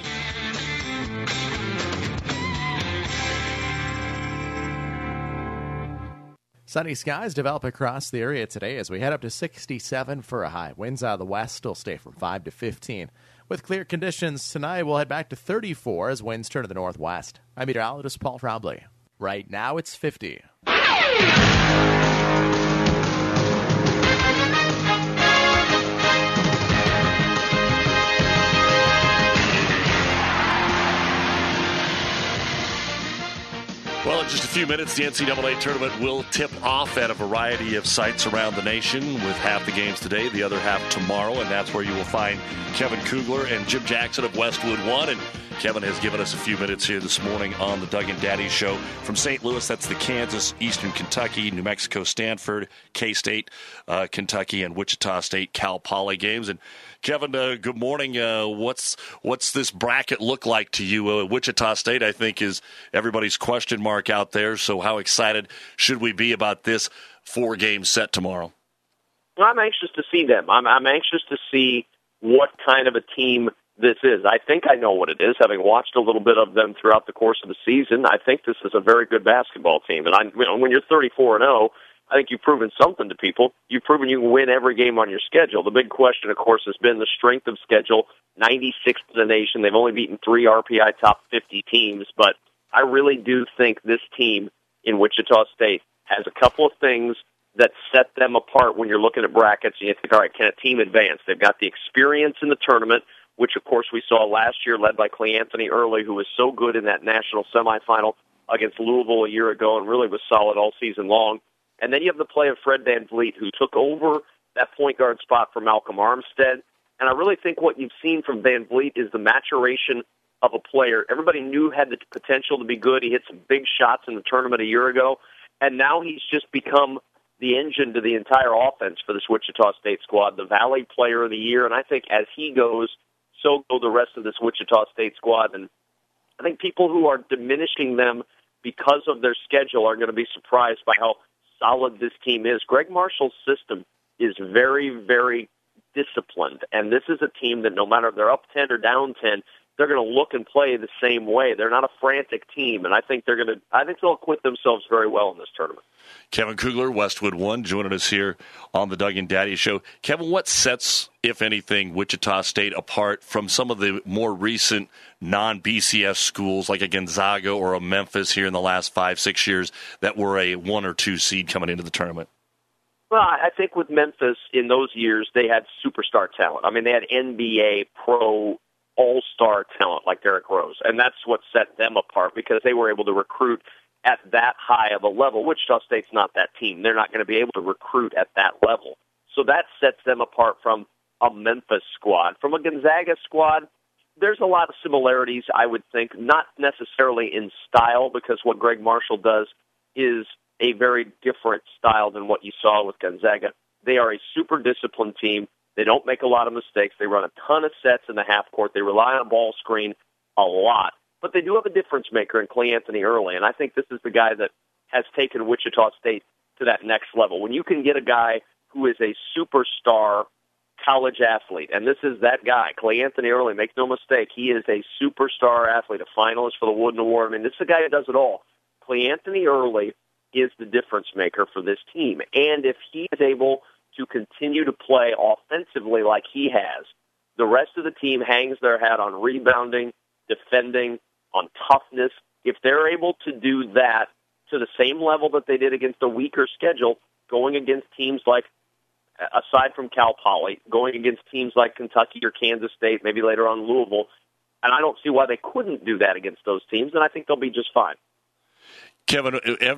Speaker 24: Sunny skies develop across the area today as we head up to 67 for a high. Winds out of the west still stay from 5 to 15. With clear conditions tonight, we'll head back to 34 as winds turn to the northwest. I'm meteorologist Paul Trombley. Right now, it's 50.
Speaker 9: Well, in just a few minutes, the NCAA tournament will tip off at a variety of sites around the nation, with half the games today, the other half tomorrow, and that's where you will find Kevin Kugler and Jim Jackson of Westwood One. And Kevin has given us a few minutes here this morning on the Doug and Daddy Show. From St. Louis, that's the Kansas, Eastern Kentucky, New Mexico, Stanford, K-State, Kentucky, and Wichita State, Cal Poly games. And Kevin, good morning. What's this bracket look like to you? Wichita State, I think, is everybody's question mark out there. So how excited should we be about this 4-game set tomorrow?
Speaker 25: Well, I'm anxious to see them. I'm anxious to see what kind of a team this is. I think I know what it is, having watched a little bit of them throughout the course of the season. I think this is a very good basketball team. And when you're 34-0, I think you've proven something to people. You've proven you can win every game on your schedule. The big question, of course, has been the strength of schedule. 96th in the nation. They've only beaten 3 RPI top 50 teams. But I really do think this team in Wichita State has a couple of things that set them apart when you're looking at brackets. And you think, all right, can a team advance? They've got the experience in the tournament, which, of course, we saw last year, led by Clay Anthony Early, who was so good in that national semifinal against Louisville a year ago and really was solid all season long. And then you have the play of Fred VanVleet, who took over that point guard spot for Malcolm Armstead. And I really think what you've seen from VanVleet is the maturation of a player. Everybody knew had the potential to be good. He hit some big shots in the tournament a year ago. And now he's just become the engine to the entire offense for this Wichita State squad, the Valley Player of the Year. And I think as he goes, so go the rest of this Wichita State squad. And I think people who are diminishing them because of their schedule are going to be surprised by how solid this team is. Greg Marshall's system is very, very disciplined. And this is a team that no matter if they're up 10 or down 10, they're going to look and play the same way. They're not a frantic team, and I think they'll acquit themselves very well in this tournament.
Speaker 9: Kevin Kugler, Westwood One, joining us here on the Doug and Daddy Show. Kevin, what sets, if anything, Wichita State apart from some of the more recent non-BCS schools like a Gonzaga or a Memphis here in the last 5-6 years that were a 1 or 2 seed coming into the tournament?
Speaker 25: Well, I think with Memphis in those years, they had superstar talent. I mean, they had NBA, pro, all-star talent like Derrick Rose, and that's what set them apart because they were able to recruit at that high of a level. Wichita State's not that team. They're not going to be able to recruit at that level. So that sets them apart from a Memphis squad. From a Gonzaga squad, there's a lot of similarities, I would think, not necessarily in style, because what Greg Marshall does is a very different style than what you saw with Gonzaga. They are a super disciplined team. They don't make a lot of mistakes. They run a ton of sets in the half court. They rely on ball screen a lot. But they do have a difference maker in Clay Anthony Early, and I think this is the guy that has taken Wichita State to that next level. When you can get a guy who is a superstar college athlete, and this is that guy, Clay Anthony Early, make no mistake, he is a superstar athlete, a finalist for the Wooden Award. I mean, this is a guy who does it all. Clay Anthony Early is the difference maker for this team, and if he is able to continue to play offensively like he has, the rest of the team hangs their hat on rebounding, defending, on toughness. If they're able to do that to the same level that they did against a weaker schedule, going against teams like, aside from Cal Poly, going against teams like Kentucky or Kansas State, maybe later on Louisville, and I don't see why they couldn't do that against those teams, and I think they'll be just fine.
Speaker 9: Kevin,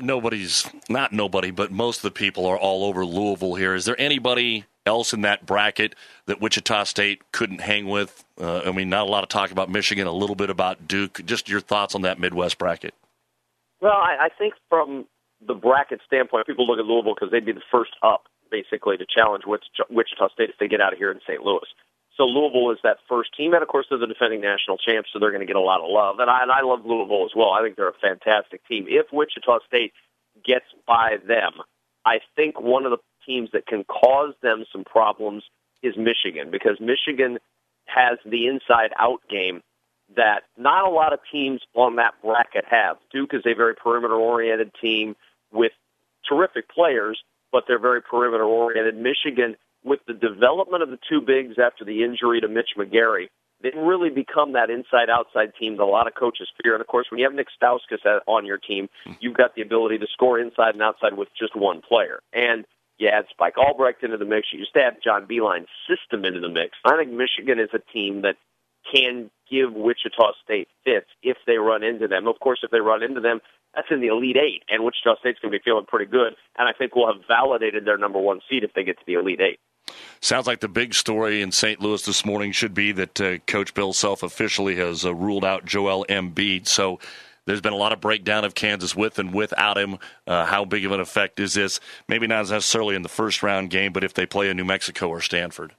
Speaker 9: not nobody, but most of the people are all over Louisville here. Is there anybody else in that bracket that Wichita State couldn't hang with? I mean, not a lot of talk about Michigan, a little bit about Duke. Just your thoughts on that Midwest bracket.
Speaker 25: Well, I think from the bracket standpoint, people look at Louisville because they'd be the first up, basically, to challenge Wichita State if they get out of here in St. Louis. So Louisville is that first team, and of course they're the defending national champs, so they're going to get a lot of love. And I love Louisville as well. I think they're a fantastic team. If Wichita State gets by them, I think one of the teams that can cause them some problems is Michigan, because Michigan has the inside-out game that not a lot of teams on that bracket have. Duke is a very perimeter-oriented team with terrific players, but they're very perimeter-oriented. Michigan, with the development of the two bigs after the injury to Mitch McGary, they really become that inside-outside team that a lot of coaches fear. And, of course, when you have Nick Stauskas on your team, you've got the ability to score inside and outside with just one player. And you add Spike Albrecht into the mix. You just add John Beilein's system into the mix. I think Michigan is a team that can give Wichita State fits if they run into them. Of course, if they run into them, that's in the Elite Eight, and Wichita State's going to be feeling pretty good. And I think we'll have validated their number one seed if they get to the Elite Eight.
Speaker 9: Sounds like the big story in St. Louis this morning should be that Coach Bill Self officially has ruled out Joel Embiid. So there's been a lot of breakdown of Kansas with and without him. How big of an effect is this? Maybe not necessarily in the first-round game, but if they play a New Mexico or Stanford.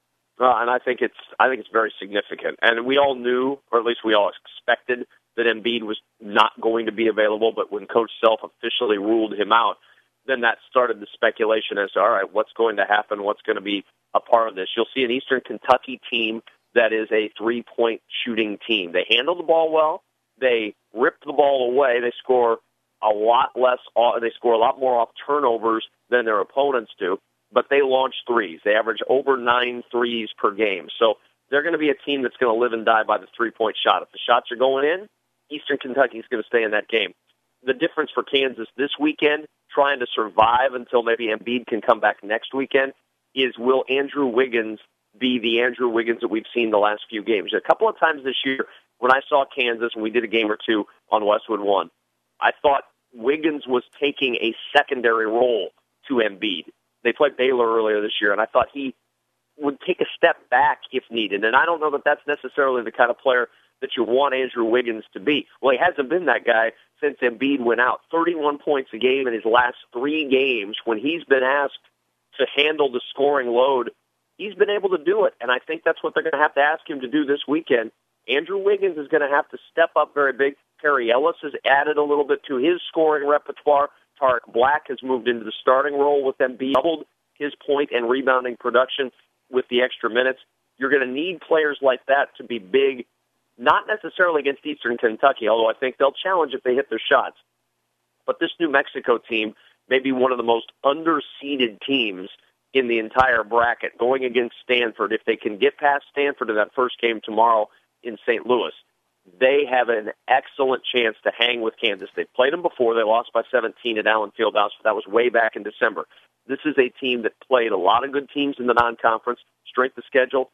Speaker 25: And I think it's very significant. And we all knew, or at least we all expected, that Embiid was not going to be available. But when Coach Self officially ruled him out, then that started the speculation as to, all right, what's going to happen? What's going to be a part of this? You'll see an Eastern Kentucky team that is a three-point shooting team. They handle the ball well. They rip the ball away. They score a lot less. They score a lot more off turnovers than their opponents do. But they launch threes. They average over 9 threes per game. So they're going to be a team that's going to live and die by the three-point shot. If the shots are going in, Eastern Kentucky is going to stay in that game. The difference for Kansas this weekend, trying to survive until maybe Embiid can come back next weekend, is will Andrew Wiggins be the Andrew Wiggins that we've seen the last few games? A couple of times this year when I saw Kansas and we did a game or two on Westwood One, I thought Wiggins was taking a secondary role to Embiid. They played Baylor earlier this year, and I thought he would take a step back if needed. And I don't know that that's necessarily the kind of player that you want Andrew Wiggins to be. Well, he hasn't been that guy since Embiid went out. 31 points a game in his last 3 games. When he's been asked to handle the scoring load, he's been able to do it. And I think that's what they're going to have to ask him to do this weekend. Andrew Wiggins is going to have to step up very big. Perry Ellis has added a little bit to his scoring repertoire. Tarek Black has moved into the starting role with Embiid, doubled his point and rebounding production with the extra minutes. You're going to need players like that to be big, not necessarily against Eastern Kentucky, although I think they'll challenge if they hit their shots. But this New Mexico team may be one of the most underseeded teams in the entire bracket, going against Stanford. If they can get past Stanford in that first game tomorrow in St. Louis, they have an excellent chance to hang with Kansas. They've played them before. They lost by 17 at Allen Fieldhouse, but that was way back in December. This is a team that played a lot of good teams in the non-conference. Strength of schedule,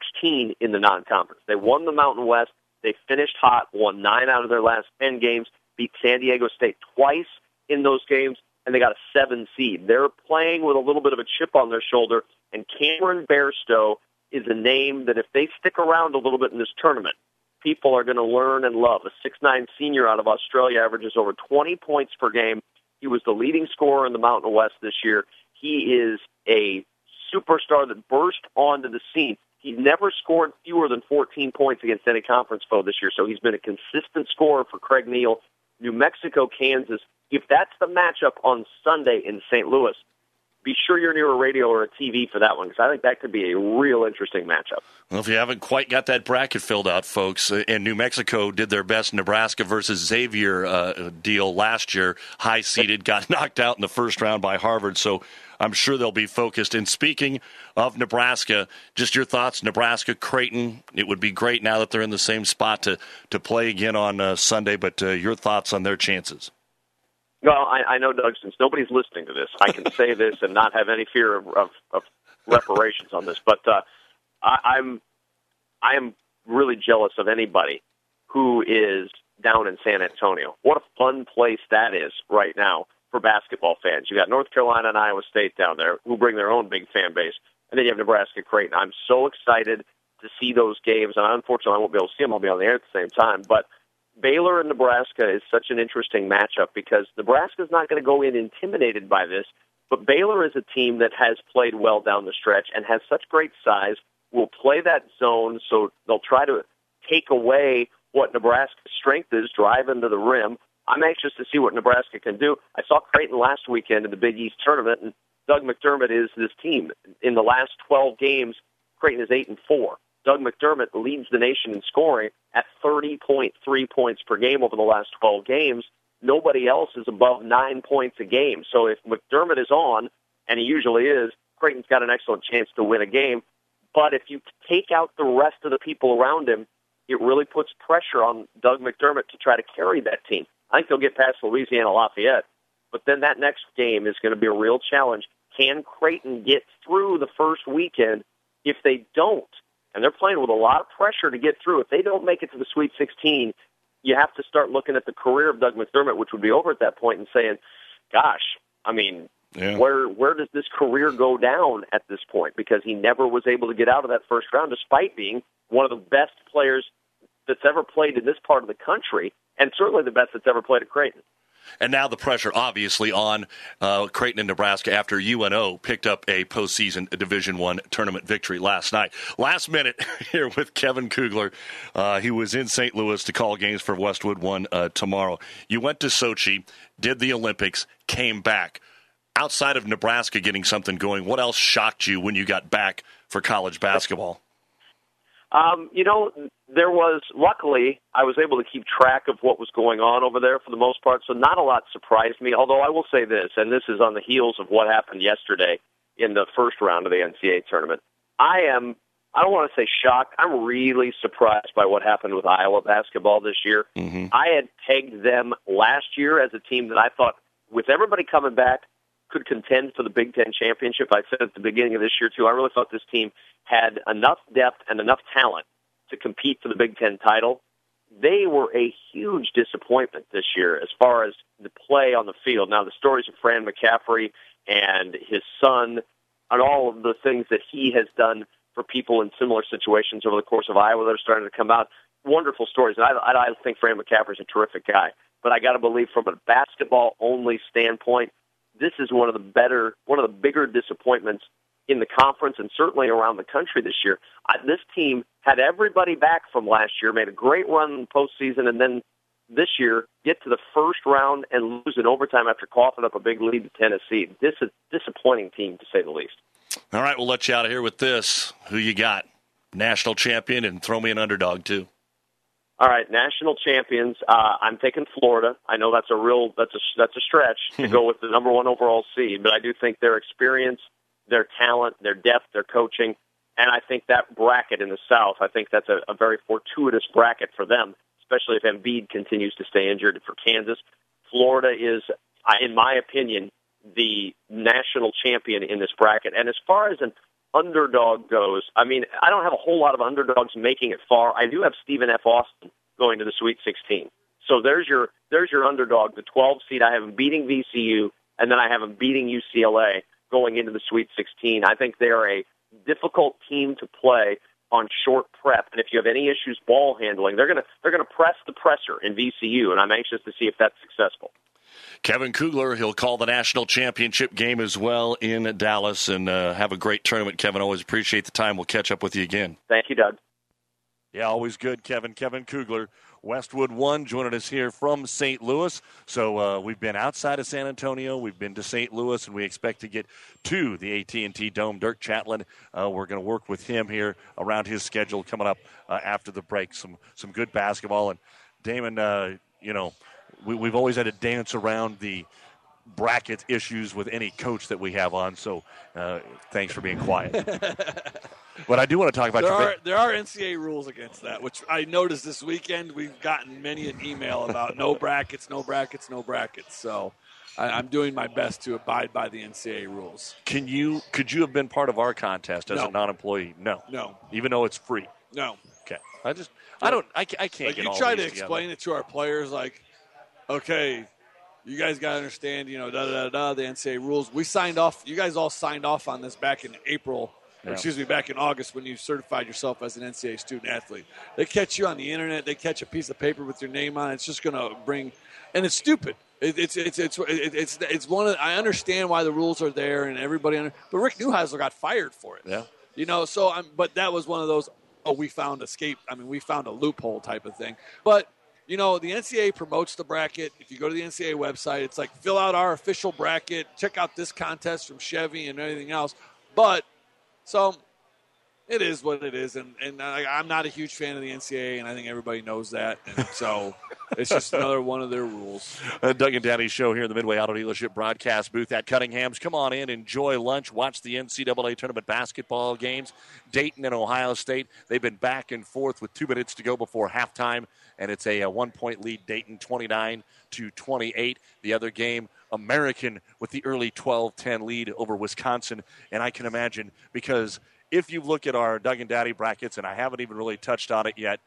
Speaker 25: 16 in the non-conference. They won the Mountain West. They finished hot, won 9 out of their last 10 games. beat San Diego State twice in those games, and they got a 7 seed. They're playing with a little bit of a chip on their shoulder, and Cameron Bairstow is a name that if they stick around a little bit in this tournament, people are going to learn and love. A 6'9" senior out of Australia averages over 20 points per game. He was the leading scorer in the Mountain West this year. He is a superstar that burst onto the scene. He's never scored fewer than 14 points against any conference foe this year, so he's been a consistent scorer for Craig Neal. New Mexico, Kansas. If that's the matchup on Sunday in St. Louis, be sure you're near a radio or a TV for that one, because I think that could be a real interesting matchup.
Speaker 9: Well, if you haven't quite got that bracket filled out, folks, and New Mexico did their best Nebraska versus Xavier deal last year, high-seeded, got knocked out in the first round by Harvard, so I'm sure they'll be focused. And speaking of Nebraska, just your thoughts, Nebraska, Creighton, it would be great now that they're in the same spot to play again on Sunday, but your thoughts on their chances?
Speaker 25: Well, I know, Doug, since nobody's listening to this, I can say this and not have any fear of reparations on this. But I am really jealous of anybody who is down in San Antonio. What a fun place that is right now for basketball fans. You got North Carolina and Iowa State down there who bring their own big fan base, and then you have Nebraska, Creighton. I'm so excited to see those games, and unfortunately I won't be able to see them. I'll be on the air at the same time, but Baylor and Nebraska is such an interesting matchup because Nebraska's not going to go in intimidated by this, but Baylor is a team that has played well down the stretch and has such great size, will play that zone, so they'll try to take away what Nebraska's strength is, drive into the rim. I'm anxious to see what Nebraska can do. I saw Creighton last weekend in the Big East tournament, and Doug McDermott is this team. In the last 12 games, Creighton is 8-4. Doug McDermott leads the nation in scoring at 30.3 points per game over the last 12 games. Nobody else is above 9 points a game. So if McDermott is on, and he usually is, Creighton's got an excellent chance to win a game. But if you take out the rest of the people around him, it really puts pressure on Doug McDermott to try to carry that team. I think they'll get past Louisiana Lafayette, but then that next game is going to be a real challenge. Can Creighton get through the first weekend? If they don't, and they're playing with a lot of pressure to get through, if they don't make it to the Sweet 16, you have to start looking at the career of Doug McDermott, which would be over at that point, and saying, gosh, I mean, where does this career go down at this point? Because he never was able to get out of that first round, despite being one of the best players that's ever played in this part of the country, and certainly the best that's ever played at Creighton.
Speaker 9: And now the pressure, obviously, on Creighton and Nebraska after UNO picked up a postseason Division I tournament victory last night. Last minute here with Kevin Kugler. He was in St. Louis to call games for Westwood One tomorrow. You went to Sochi, did the Olympics, came back. Outside of Nebraska getting something going, what else shocked you when you got back for college basketball? Luckily, I was able to keep track of what was going on over there for the most part, so not a lot surprised me, although I will say this, and this is on the heels of what happened yesterday in the first round of the NCAA tournament. I don't want to say shocked, I'm really surprised by what happened with Iowa basketball this year. Mm-hmm. I had pegged them last year as a team that I thought, with everybody coming back, could contend for the Big Ten championship. I said at the beginning of this year, too, I really thought this team had enough depth and enough talent to compete for the Big Ten title. They were a huge disappointment this year as far as the play on the field. Now, the stories of Fran McCaffrey and his son and all of the things that he has done for people in similar situations over the course of Iowa that are starting to come out, wonderful stories. And I think Fran McCaffrey's a terrific guy. But I got to believe from a basketball-only standpoint, this is one of the bigger disappointments in the conference and certainly around the country this year. This team had everybody back from last year, made a great run in the postseason, and then this year get to the first round and lose in overtime after coughing up a big lead to Tennessee. This is a disappointing team, to say the least. All right, we'll let you out of here with this. Who you got? National champion, and throw me an underdog, too.
Speaker 25: All right, national champions. I'm taking Florida. I know that's a stretch to go with the number one overall seed, but I do think their experience, their talent, their depth, their coaching, and I think that bracket in the South, I think that's a very fortuitous bracket for them, especially if Embiid continues to stay injured for Kansas. Florida is, in my opinion, the national champion in this bracket. And as far as an underdog goes, I mean, I don't have a whole lot of underdogs making it far. I do have Stephen F. Austin going to the Sweet 16. So there's your underdog, the 12 seed. I have them beating VCU, and then I have them beating UCLA going into the Sweet 16. I think they are a difficult team to play on short prep, and if you have any issues ball handling, they're gonna press the presser in VCU, and I'm anxious to see if that's successful.
Speaker 9: Kevin Kugler, he'll call the national championship game as well in Dallas, and have a great tournament, Kevin. Always appreciate the time. We'll catch up with you again.
Speaker 25: Thank you, Doug.
Speaker 9: Yeah, always good, Kevin. Kevin Kugler, Westwood 1, joining us here from St. Louis. So we've been outside of San Antonio. We've been to St. Louis, and we expect to get to the AT&T Dome. Dirk Chatelain, we're going to work with him here around his schedule coming up after the break. Some good basketball. And Damon, we've always had to dance around the bracket issues with any coach that we have on. So thanks for being quiet. But I do want to talk about
Speaker 7: there are NCAA rules against that, which I noticed this weekend. We've gotten many an email about no brackets, no brackets, no brackets. So I'm doing my best to abide by the NCAA rules.
Speaker 9: Could you have been part of our contest as a non-employee? No. Even though it's free?
Speaker 7: No.
Speaker 9: Okay. I can't
Speaker 7: like
Speaker 9: get
Speaker 7: you
Speaker 9: all
Speaker 7: try
Speaker 9: these
Speaker 7: to explain it to our players, like, okay, you guys got to understand, the NCAA rules. We signed off. You guys all signed off on this back in April. Yeah. Back in August when you certified yourself as an NCAA student-athlete. They catch you on the Internet. They catch a piece of paper with your name on it. It's just going to bring – and it's stupid. It's one of – I understand why the rules are there and everybody – but Rick Neuheisel got fired for it.
Speaker 9: Yeah.
Speaker 7: But that was one of those, we found we found a loophole type of thing. But, the NCAA promotes the bracket. If you go to the NCAA website, it's like fill out our official bracket, check out this contest from Chevy and everything else. But – so it is what it is, and I'm not a huge fan of the NCAA, and I think everybody knows that. And so it's just another one of their rules.
Speaker 9: Doug and Daddy's show here in the Midway Auto Dealership broadcast booth at Cunningham's. Come on in, enjoy lunch, watch the NCAA tournament basketball games. Dayton and Ohio State, they've been back and forth with 2 minutes to go before halftime, and it's a 1-point lead, Dayton 29-28. The other game, American with the early 12-10 lead over Wisconsin. And I can imagine, because if you look at our Doug and Daddy brackets, and I haven't even really touched on it yet,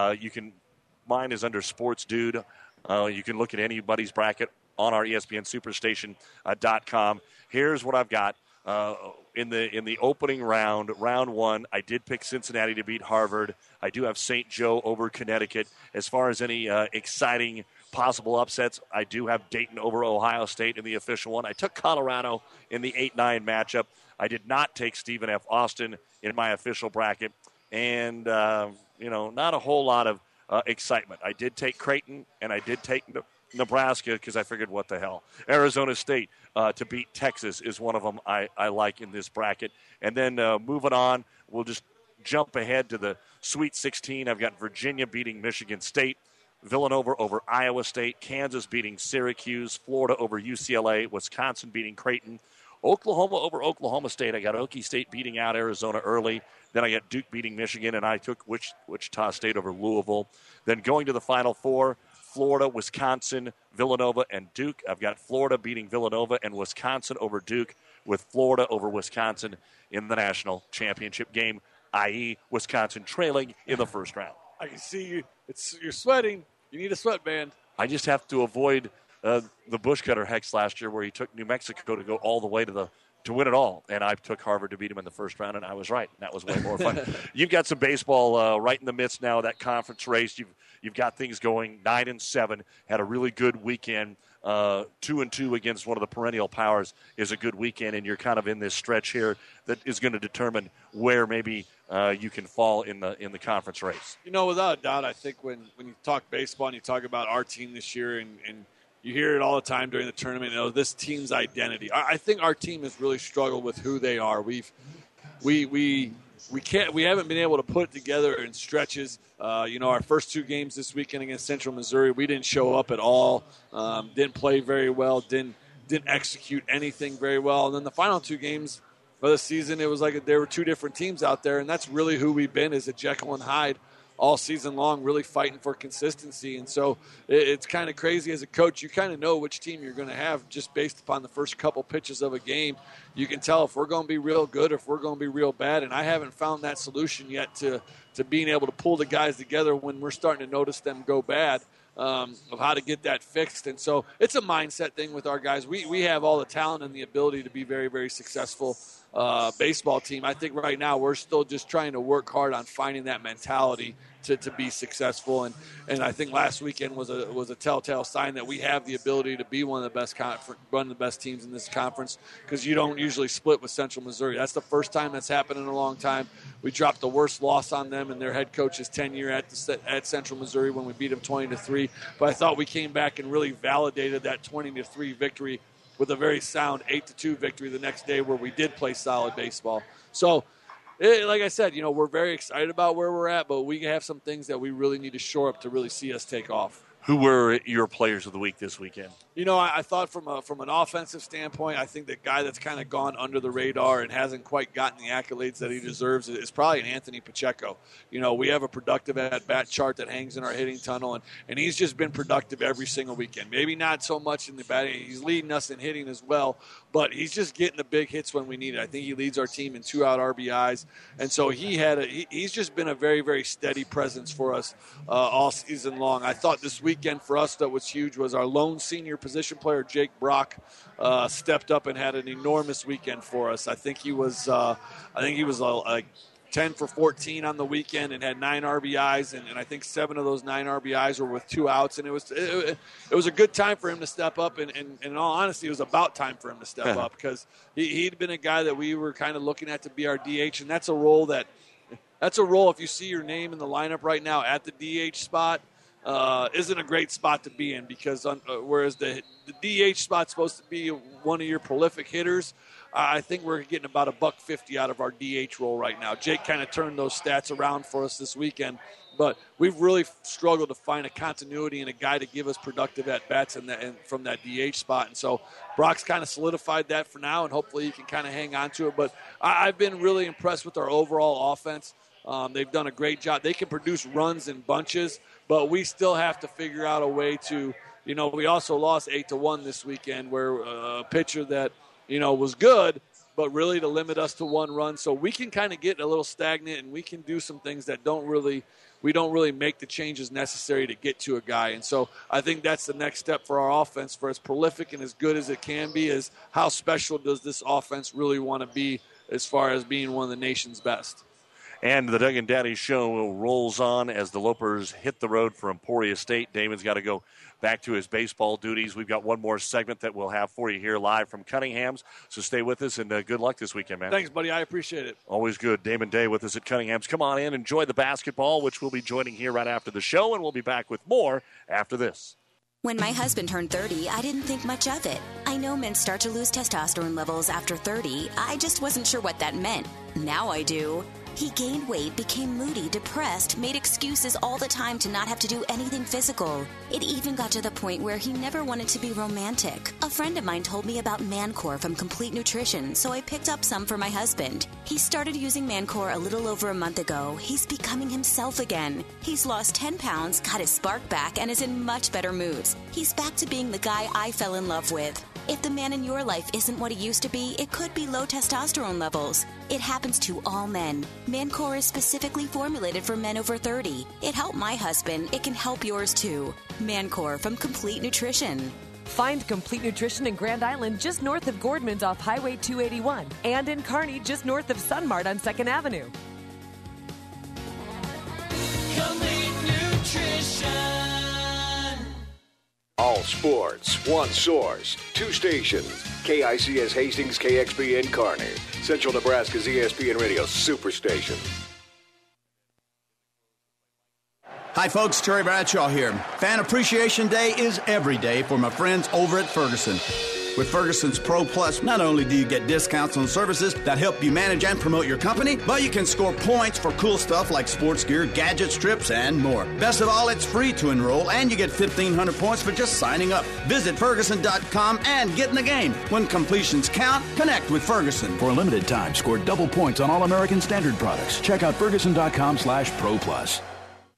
Speaker 9: mine is under Sports Dude. You can look at anybody's bracket on our ESPN Superstation.com. Here's what I've got. In the opening round 1, I did pick Cincinnati to beat Harvard. I do have St. Joe over Connecticut. As far as any exciting possible upsets, I do have Dayton over Ohio State in the official one. I took Colorado in the 8-9 matchup. I did not take Stephen F. Austin in my official bracket. And, not a whole lot of excitement. I did take Creighton, and I did take Nebraska because I figured, what the hell. Arizona State to beat Texas is one of them I like in this bracket. And then moving on, we'll just jump ahead to the Sweet 16. I've got Virginia beating Michigan State, Villanova over Iowa State, Kansas beating Syracuse, Florida over UCLA, Wisconsin beating Creighton, Oklahoma over Oklahoma State. I got Okie State beating out Arizona early. Then I got Duke beating Michigan, and I took Wichita State over Louisville. Then going to the Final Four, Florida, Wisconsin, Villanova, and Duke. I've got Florida beating Villanova and Wisconsin over Duke, with Florida over Wisconsin in the national championship game, i.e. Wisconsin trailing in the first round.
Speaker 7: I can see you. You're sweating. You need a sweatband.
Speaker 9: I just have to avoid the Bushcutter hex last year where he took New Mexico to go all the way to win it all. And I took Harvard to beat him in the first round, and I was right. And that was way more fun. You've got some baseball right in the midst now of that conference race. You've got things going 9-7. Had a really good weekend. 2-2 against one of the perennial powers is a good weekend, and you're kind of in this stretch here that is going to determine where maybe you can fall in the conference race.
Speaker 7: Without a doubt, I think when you talk baseball and you talk about our team this year, and you hear it all the time during the tournament, this team's identity. I think our team has really struggled with who they are. We haven't been able to put it together in stretches. Our first 2 games this weekend against Central Missouri, we didn't show up at all. Didn't play very well. Didn't execute anything very well. And then the final 2 games of the season, it was like there were 2 different teams out there, and that's really who we've been, is a Jekyll and Hyde all season long, really fighting for consistency. And so it's kind of crazy as a coach. You kind of know which team you're going to have just based upon the first couple pitches of a game. You can tell if we're going to be real good or if we're going to be real bad. And I haven't found that solution yet to being able to pull the guys together when we're starting to notice them go bad. of how to get that fixed. And so it's a mindset thing with our guys. We have all the talent and the ability to be very, very successful baseball team. I think right now we're still just trying to work hard on finding that mentality to be successful. And I think last weekend was a telltale sign that we have the ability to be one of the best teams in this conference, because you don't usually split with Central Missouri. That's the first time that's happened in a long time. We dropped the worst loss on them in their head coach's tenure at Central Missouri when we beat them 20-3. But I thought we came back and really validated that 20-3 victory with a very sound 8-2 victory the next day, where we did play solid baseball. So, like I said, we're very excited about where we're at, but we have some things that we really need to shore up to really see us take off.
Speaker 9: Who were your players of the week this weekend?
Speaker 7: I thought from an offensive standpoint, I think the guy that's kind of gone under the radar and hasn't quite gotten the accolades that he deserves is probably an Anthony Pacheco. We have a productive at-bat chart that hangs in our hitting tunnel, and he's just been productive every single weekend. Maybe not so much in the batting. He's leading us in hitting as well, but he's just getting the big hits when we need it. I think he leads our team in 2-out RBIs, and so he's just been a very, very steady presence for us all season long. I thought this weekend for us that was huge was our lone senior position player, Jake Brock, stepped up and had an enormous weekend for us. I think he was like 10 for 14 on the weekend and had 9 RBIs, and I think 7 of those 9 RBIs were with 2 outs, and it was a good time for him to step up, and in all honesty, it was about time for him to step up, because he'd been a guy that we were kind of looking at to be our DH, and that's a role if you see your name in the lineup right now at the DH spot, isn't a great spot to be in, because whereas the DH spot's supposed to be one of your prolific hitters, I think we're getting about $150 out of our DH role right now. Jake kind of turned those stats around for us this weekend, but we've really struggled to find a continuity and a guy to give us productive at-bats and from that DH spot. And so Brock's kind of solidified that for now, and hopefully he can kind of hang on to it. But I've been really impressed with our overall offense. They've done a great job. They can produce runs in bunches, but we still have to figure out a way to, we also lost 8-1 this weekend, where a pitcher that, was good, but really to limit us to 1 run. So we can kind of get a little stagnant, and we can do some things that we don't really make the changes necessary to get to a guy. And so I think that's the next step for our offense. For as prolific and as good as it can be, is how special does this offense really want to be as far as being one of the nation's best.
Speaker 9: And the Doug and Daddy Show rolls on as the Lopers hit the road for Emporia State. Damon's got to go back to his baseball duties. We've got one more segment that we'll have for you here live from Cunningham's. So stay with us, and good luck this weekend, man.
Speaker 7: Thanks, buddy. I appreciate it.
Speaker 9: Always good. Damon Day with us at Cunningham's. Come on in, enjoy the basketball, which we'll be joining here right after the show, and we'll be back with more after this.
Speaker 3: When my husband turned 30, I didn't think much of it. I know men start to lose testosterone levels after 30. I just wasn't sure what that meant. Now I do. He gained weight, became moody, depressed, made excuses all the time to not have to do anything physical. It even got to the point where he never wanted to be romantic. A friend of mine told me about Mancore from Complete Nutrition, so I picked up some for my husband. He started using Mancore a little over a month ago. He's becoming himself again. He's lost 10 pounds, got his spark back, and is in much better moods. He's back to being the guy I fell in love with. If the man in your life isn't what he used to be, it could be low testosterone levels. It happens to all men. Mancore is specifically formulated for men over 30. It helped my husband. It can help yours too. Mancore from Complete Nutrition.
Speaker 4: Find Complete Nutrition in Grand Island just north of Gordman's off Highway 281 and in Kearney just north of Sunmart on 2nd Avenue.
Speaker 5: Complete Nutrition.
Speaker 8: All sports, one source, 2 stations. KICS Hastings, KXP in Kearney. Central Nebraska's ESPN Radio Superstation.
Speaker 11: Hi, folks. Terry Bradshaw here. Fan Appreciation Day is every day for my friends over at Ferguson. With Ferguson's Pro Plus, not only do you get discounts on services that help you manage and promote your company, but you can score points for cool stuff like sports gear, gadgets, trips, and more. Best of all, it's free to enroll, and you get 1,500 points for just signing up. Visit Ferguson.com and get in the game. When completions count, connect with Ferguson.
Speaker 26: For a limited time, score double points on all American Standard products. Check out Ferguson.com/Pro Plus.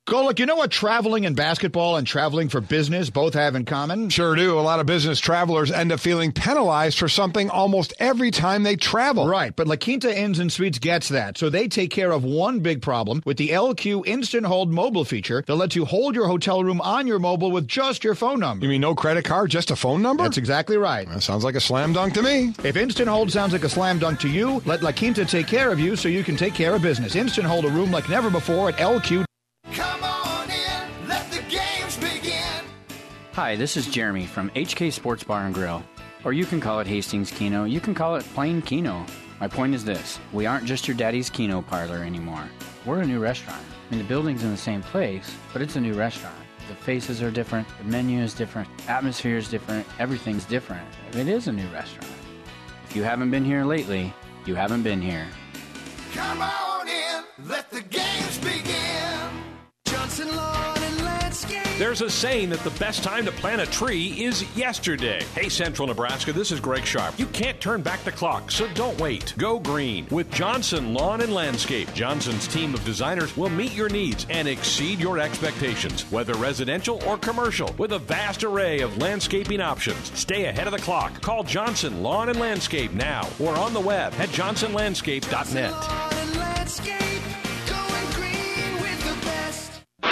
Speaker 6: Golick, you know what traveling in basketball and traveling for business both have in common?
Speaker 13: Sure do. A lot of business travelers end up feeling penalized for something almost every time they travel.
Speaker 6: Right, but La Quinta Inns and Suites gets that, so they take care of one big problem with the LQ Instant Hold mobile feature that lets you hold your hotel room on your mobile with just your phone number.
Speaker 13: You mean no credit card, just a phone number?
Speaker 6: That's exactly right.
Speaker 13: That sounds like a slam dunk to me.
Speaker 6: If Instant Hold sounds like a slam dunk to you, let La Quinta take care of you so you can take care of business. Instant Hold a room like never before at LQ.
Speaker 5: Come on in, let the games begin.
Speaker 14: Hi, this is Jeremy from HK Sports Bar and Grill. Or you can call it Hastings Keno, you can call it plain Keno. My point is this, we aren't just your daddy's Keno parlor anymore. We're a new restaurant. I mean, the building's in the same place, but it's a new restaurant. The faces are different, the menu is different, atmosphere is different, everything's different. It is a new restaurant. If you haven't been here lately, you haven't been here.
Speaker 5: Come on in, let the games begin. Johnson Lawn and Landscape.
Speaker 16: There's a saying that the best time to plant a tree is yesterday. Hey, Central Nebraska, this is Greg Sharp. You can't turn back the clock, so don't wait. Go green with Johnson Lawn and Landscape. Johnson's team of designers will meet your needs and exceed your expectations, whether residential or commercial, with a vast array of landscaping options. Stay ahead of the clock. Call Johnson Lawn and Landscape now or on the web at johnsonlandscape.net.
Speaker 5: Lawn and Landscape, going green with the best.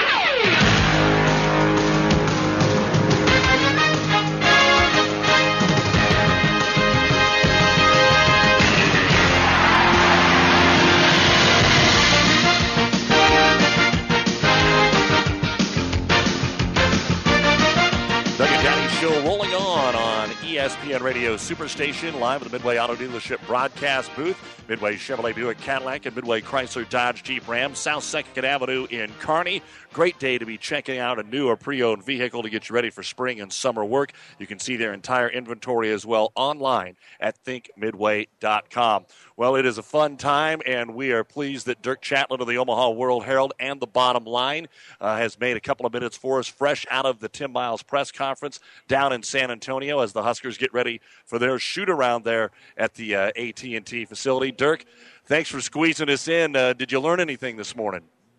Speaker 9: Doug and Daddy Show rolling on ESPN Radio Superstation, live at the Midway Auto Dealership broadcast booth. Midway Chevrolet Buick Cadillac and Midway Chrysler Dodge Jeep Ram, South 2nd Avenue in Kearney. Great day to be checking out a new or pre-owned vehicle to get you ready for spring and summer work. You can see their entire inventory as well online at thinkmidway.com. Well, it is a fun time, and we are pleased that Dirk Chatelain of the Omaha World Herald and the Bottom Line has made a couple of minutes for us fresh out of the Tim Miles press conference down in San Antonio as the Huskers get ready for their shoot-around there at the AT&T facility. Dirk, thanks for squeezing us in. Did you learn anything this morning?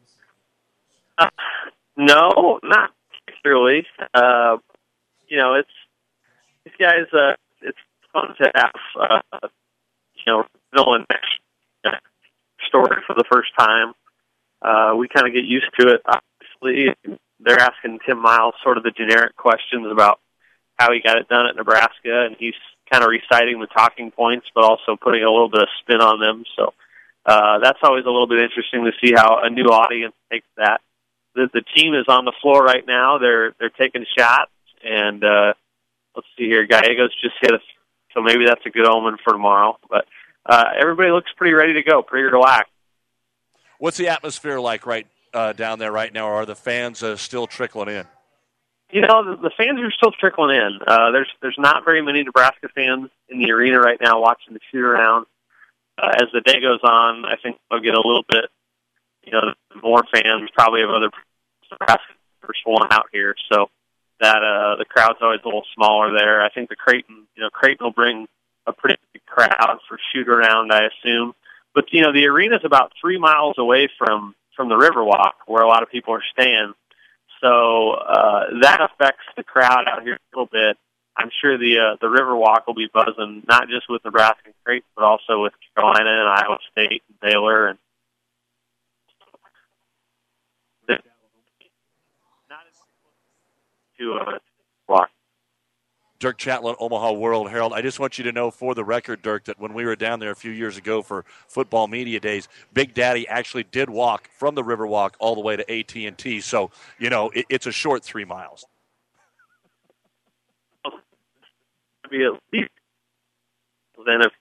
Speaker 25: No, not particularly. It's these guys. It's fun to have villain story for the first time. We kind of get used to it. Obviously, they're asking Tim Miles sort of the generic questions about how he got it done at Nebraska, and he's kind of reciting the talking points, but also putting a little bit of spin on them. So that's always a little bit interesting to see how a new audience takes that. The team is on the floor right now. They're taking shots, and let's see here. Gallegos just hit us, so maybe that's a good omen for tomorrow. But everybody looks pretty ready to go, pretty relaxed.
Speaker 9: What's the atmosphere like right down there right now? Or are the fans still trickling in?
Speaker 25: The fans are still trickling in. There's not very many Nebraska fans in the arena right now watching the shoot-around. As the day goes on, I think they'll get a little bit, more fans probably of other Nebraska one out here. So that the crowd's always a little smaller there. I think the Creighton will bring a pretty big crowd for shoot-around, I assume. But, the arena's about 3 miles away from the Riverwalk, where a lot of people are staying. So that affects the crowd out here a little bit. I'm sure the Riverwalk will be buzzing, not just with Nebraska and Creighton, but also with Carolina and Iowa State and Baylor. And not as to walk.
Speaker 9: Dirk Chatelain, Omaha World Herald. I just want you to know for the record, Dirk, that when we were down there a few years ago for football media days, Big Daddy actually did walk from the Riverwalk all the way to AT&T. So, it's a short 3 miles.
Speaker 25: Be at least then if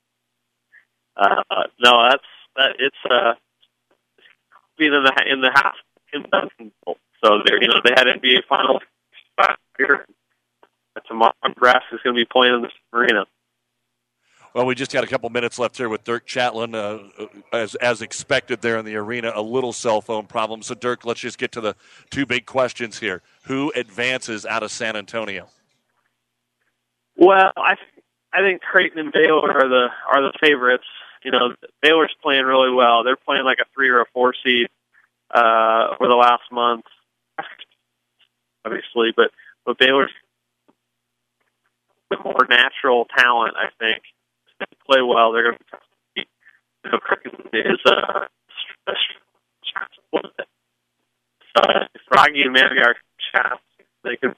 Speaker 25: no, it's being in the half in Duncan. So they had NBA finals here. Tomorrow, Nebraska is going to be playing in the arena.
Speaker 9: Well, we just got a couple minutes left here with Dirk Chatelain, as expected there in the arena, a little cell phone problem. So, Dirk, let's just get to the two big questions here. Who advances out of San Antonio?
Speaker 25: Well, I think Creighton and Baylor are the favorites. Baylor's playing really well. They're playing like a 3 or a 4 seed. over the last month, obviously, but Baylor's more natural talent, I think. If they play well, they're going to be tough to beat. Creighton is Froggy and Maviar shots. They could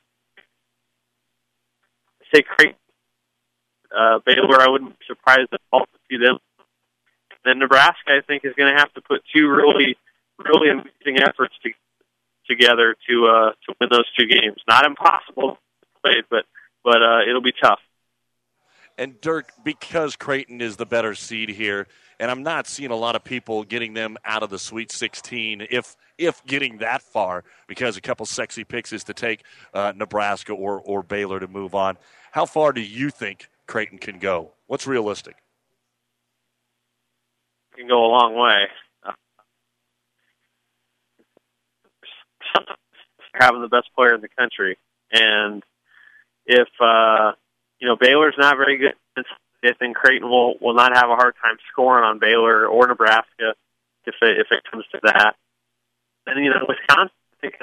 Speaker 25: say Creighton. Baylor, I wouldn't be surprised at all to see them. Then Nebraska, I think, is going to have to put two really, really amazing efforts together to win those two games. Not impossible, but it'll be tough.
Speaker 9: And Dirk, because Creighton is the better seed here, and I'm not seeing a lot of people getting them out of the Sweet 16, if getting that far, because a couple sexy picks is to take Nebraska or Baylor to move on. How far do you think Creighton can go? What's realistic?
Speaker 25: Can go a long way. Having the best player in the country, and if Baylor's not very good, I think Creighton will not have a hard time scoring on Baylor or Nebraska if it comes to that. And Wisconsin, I think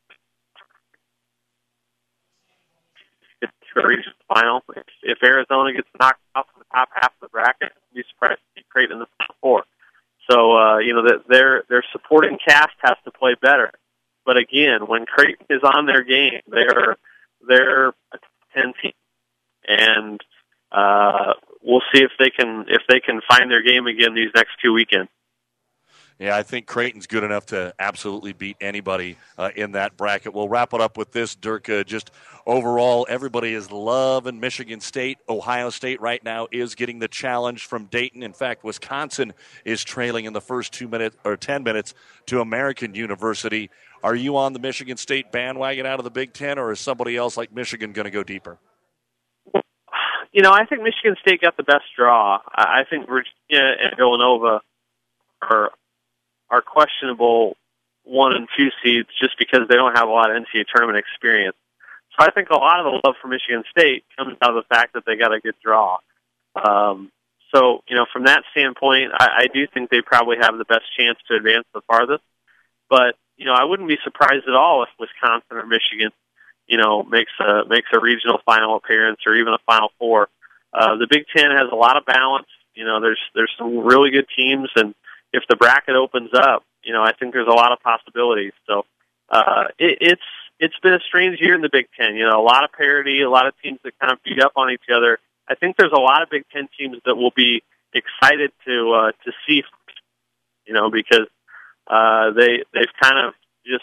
Speaker 25: it's a regional final. If Arizona gets knocked off in the top half of the bracket, I'd be surprised to see Creighton in the Final Four. So their supporting cast has to play better. But again, when Creighton is on their game, they're a top 10 team, and we'll see if they can find their game again these next 2 weekends.
Speaker 9: Yeah, I think Creighton's good enough to absolutely beat anybody in that bracket. We'll wrap it up with this, Dirk. Just overall, everybody is loving Michigan State. Ohio State right now is getting the challenge from Dayton. In fact, Wisconsin is trailing in the first 2 minutes or 10 minutes to American University. Are you on the Michigan State bandwagon out of the Big Ten, or is somebody else like Michigan going to go deeper?
Speaker 25: I think Michigan State got the best draw. I think Virginia and Villanova are questionable 1 and 2 seeds just because they don't have a lot of NCAA tournament experience. So I think a lot of the love for Michigan State comes out of the fact that they got a good draw. From that standpoint, I do think they probably have the best chance to advance the farthest. But, I wouldn't be surprised at all if Wisconsin or Michigan, makes a regional final appearance or even a Final Four. The Big Ten has a lot of balance. There's some really good teams, and if the bracket opens up, I think there's a lot of possibilities. So it's been a strange year in the Big Ten. A lot of parity, a lot of teams that kind of beat up on each other. I think there's a lot of Big Ten teams that will be excited to see, because they've kind of just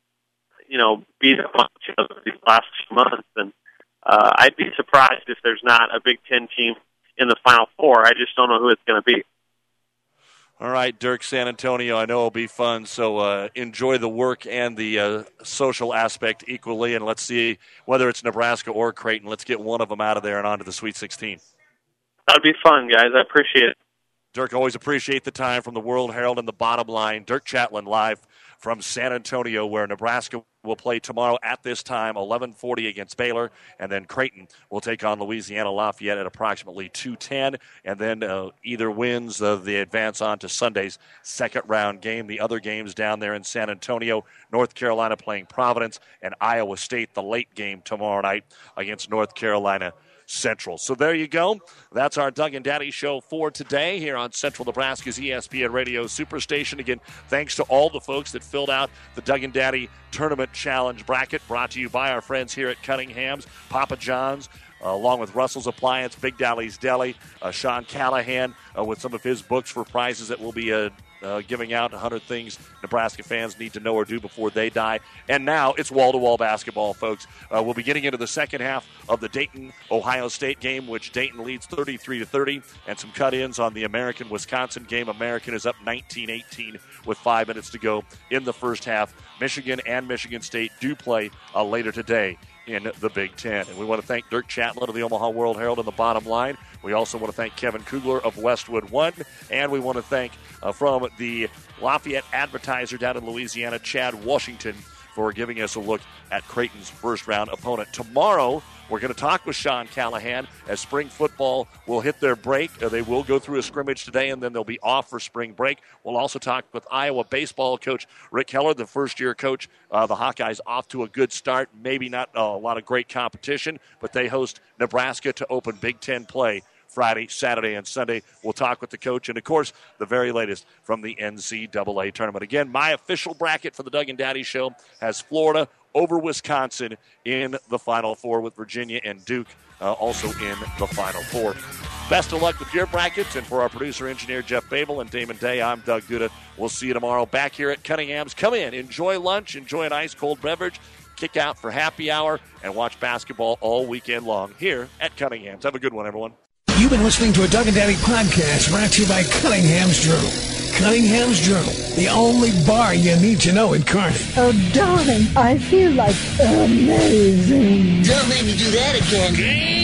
Speaker 25: beat up on each other these last few months, and I'd be surprised if there's not a Big Ten team in the Final Four. I just don't know who it's going to be.
Speaker 9: All right, Dirk, San Antonio, I know it'll be fun, so enjoy the work and the social aspect equally, and let's see whether it's Nebraska or Creighton. Let's get one of them out of there and on to the Sweet 16.
Speaker 25: That'd be fun, guys. I appreciate it.
Speaker 9: Dirk, always appreciate the time from the World Herald and the Bottom Line. Dirk Chatelain live from San Antonio, where Nebraska will play tomorrow at this time, 11:40 against Baylor, and then Creighton will take on Louisiana Lafayette at approximately 2:10, and then either wins the advance on to Sunday's second-round game. The other games down there in San Antonio, North Carolina playing Providence, and Iowa State, the late game tomorrow night against North Carolina Central. So there you go. That's our Doug and Daddy show for today here on Central Nebraska's ESPN Radio Superstation. Again, thanks to all the folks that filled out the Doug and Daddy Tournament Challenge bracket, brought to you by our friends here at Cunningham's, Papa John's, along with Russell's Appliance, Big Dolly's Deli, Sean Callahan with some of his books for prizes that will be giving out 100 things Nebraska fans need to know or do before they die. And now it's wall-to-wall basketball, folks. We'll be getting into the second half of the Dayton-Ohio State game, which Dayton leads 33-30, and some cut-ins on the American-Wisconsin game. American is up 19-18 with 5 minutes to go in the first half. Michigan and Michigan State do play later today in the Big Ten. And we want to thank Dirk Chatelain of the Omaha World Herald and the Bottom Line. We also want to thank Kevin Kugler of Westwood One. And we want to thank from the Lafayette Advertiser down in Louisiana, Chad Washington, for giving us a look at Creighton's first-round opponent. Tomorrow, we're going to talk with Sean Callahan as spring football will hit their break. They will go through a scrimmage today, and then they'll be off for spring break. We'll also talk with Iowa baseball coach Rick Heller, the first-year coach. The Hawkeyes off to a good start. Maybe not a lot of great competition, but they host Nebraska to open Big Ten play Friday, Saturday, and Sunday. We'll talk with the coach and, of course, the very latest from the NCAA tournament. Again, my official bracket for the Doug and Daddy Show has Florida over Wisconsin in the Final Four, with Virginia and Duke also in the Final Four. Best of luck with your brackets, and for our producer-engineer Jeff Babel and Damon Day, I'm Doug Duda. We'll see you tomorrow back here at Cunningham's. Come in, enjoy lunch, enjoy an ice-cold beverage, kick out for happy hour, and watch basketball all weekend long here at Cunningham's. Have a good one, everyone.
Speaker 2: You've been listening to a Doug and Daddy podcast brought to you by Cunningham's Journal. Cunningham's Journal, the only bar you need to know in Kearney.
Speaker 1: Oh, darling, I feel like amazing.
Speaker 5: Don't make me do that again.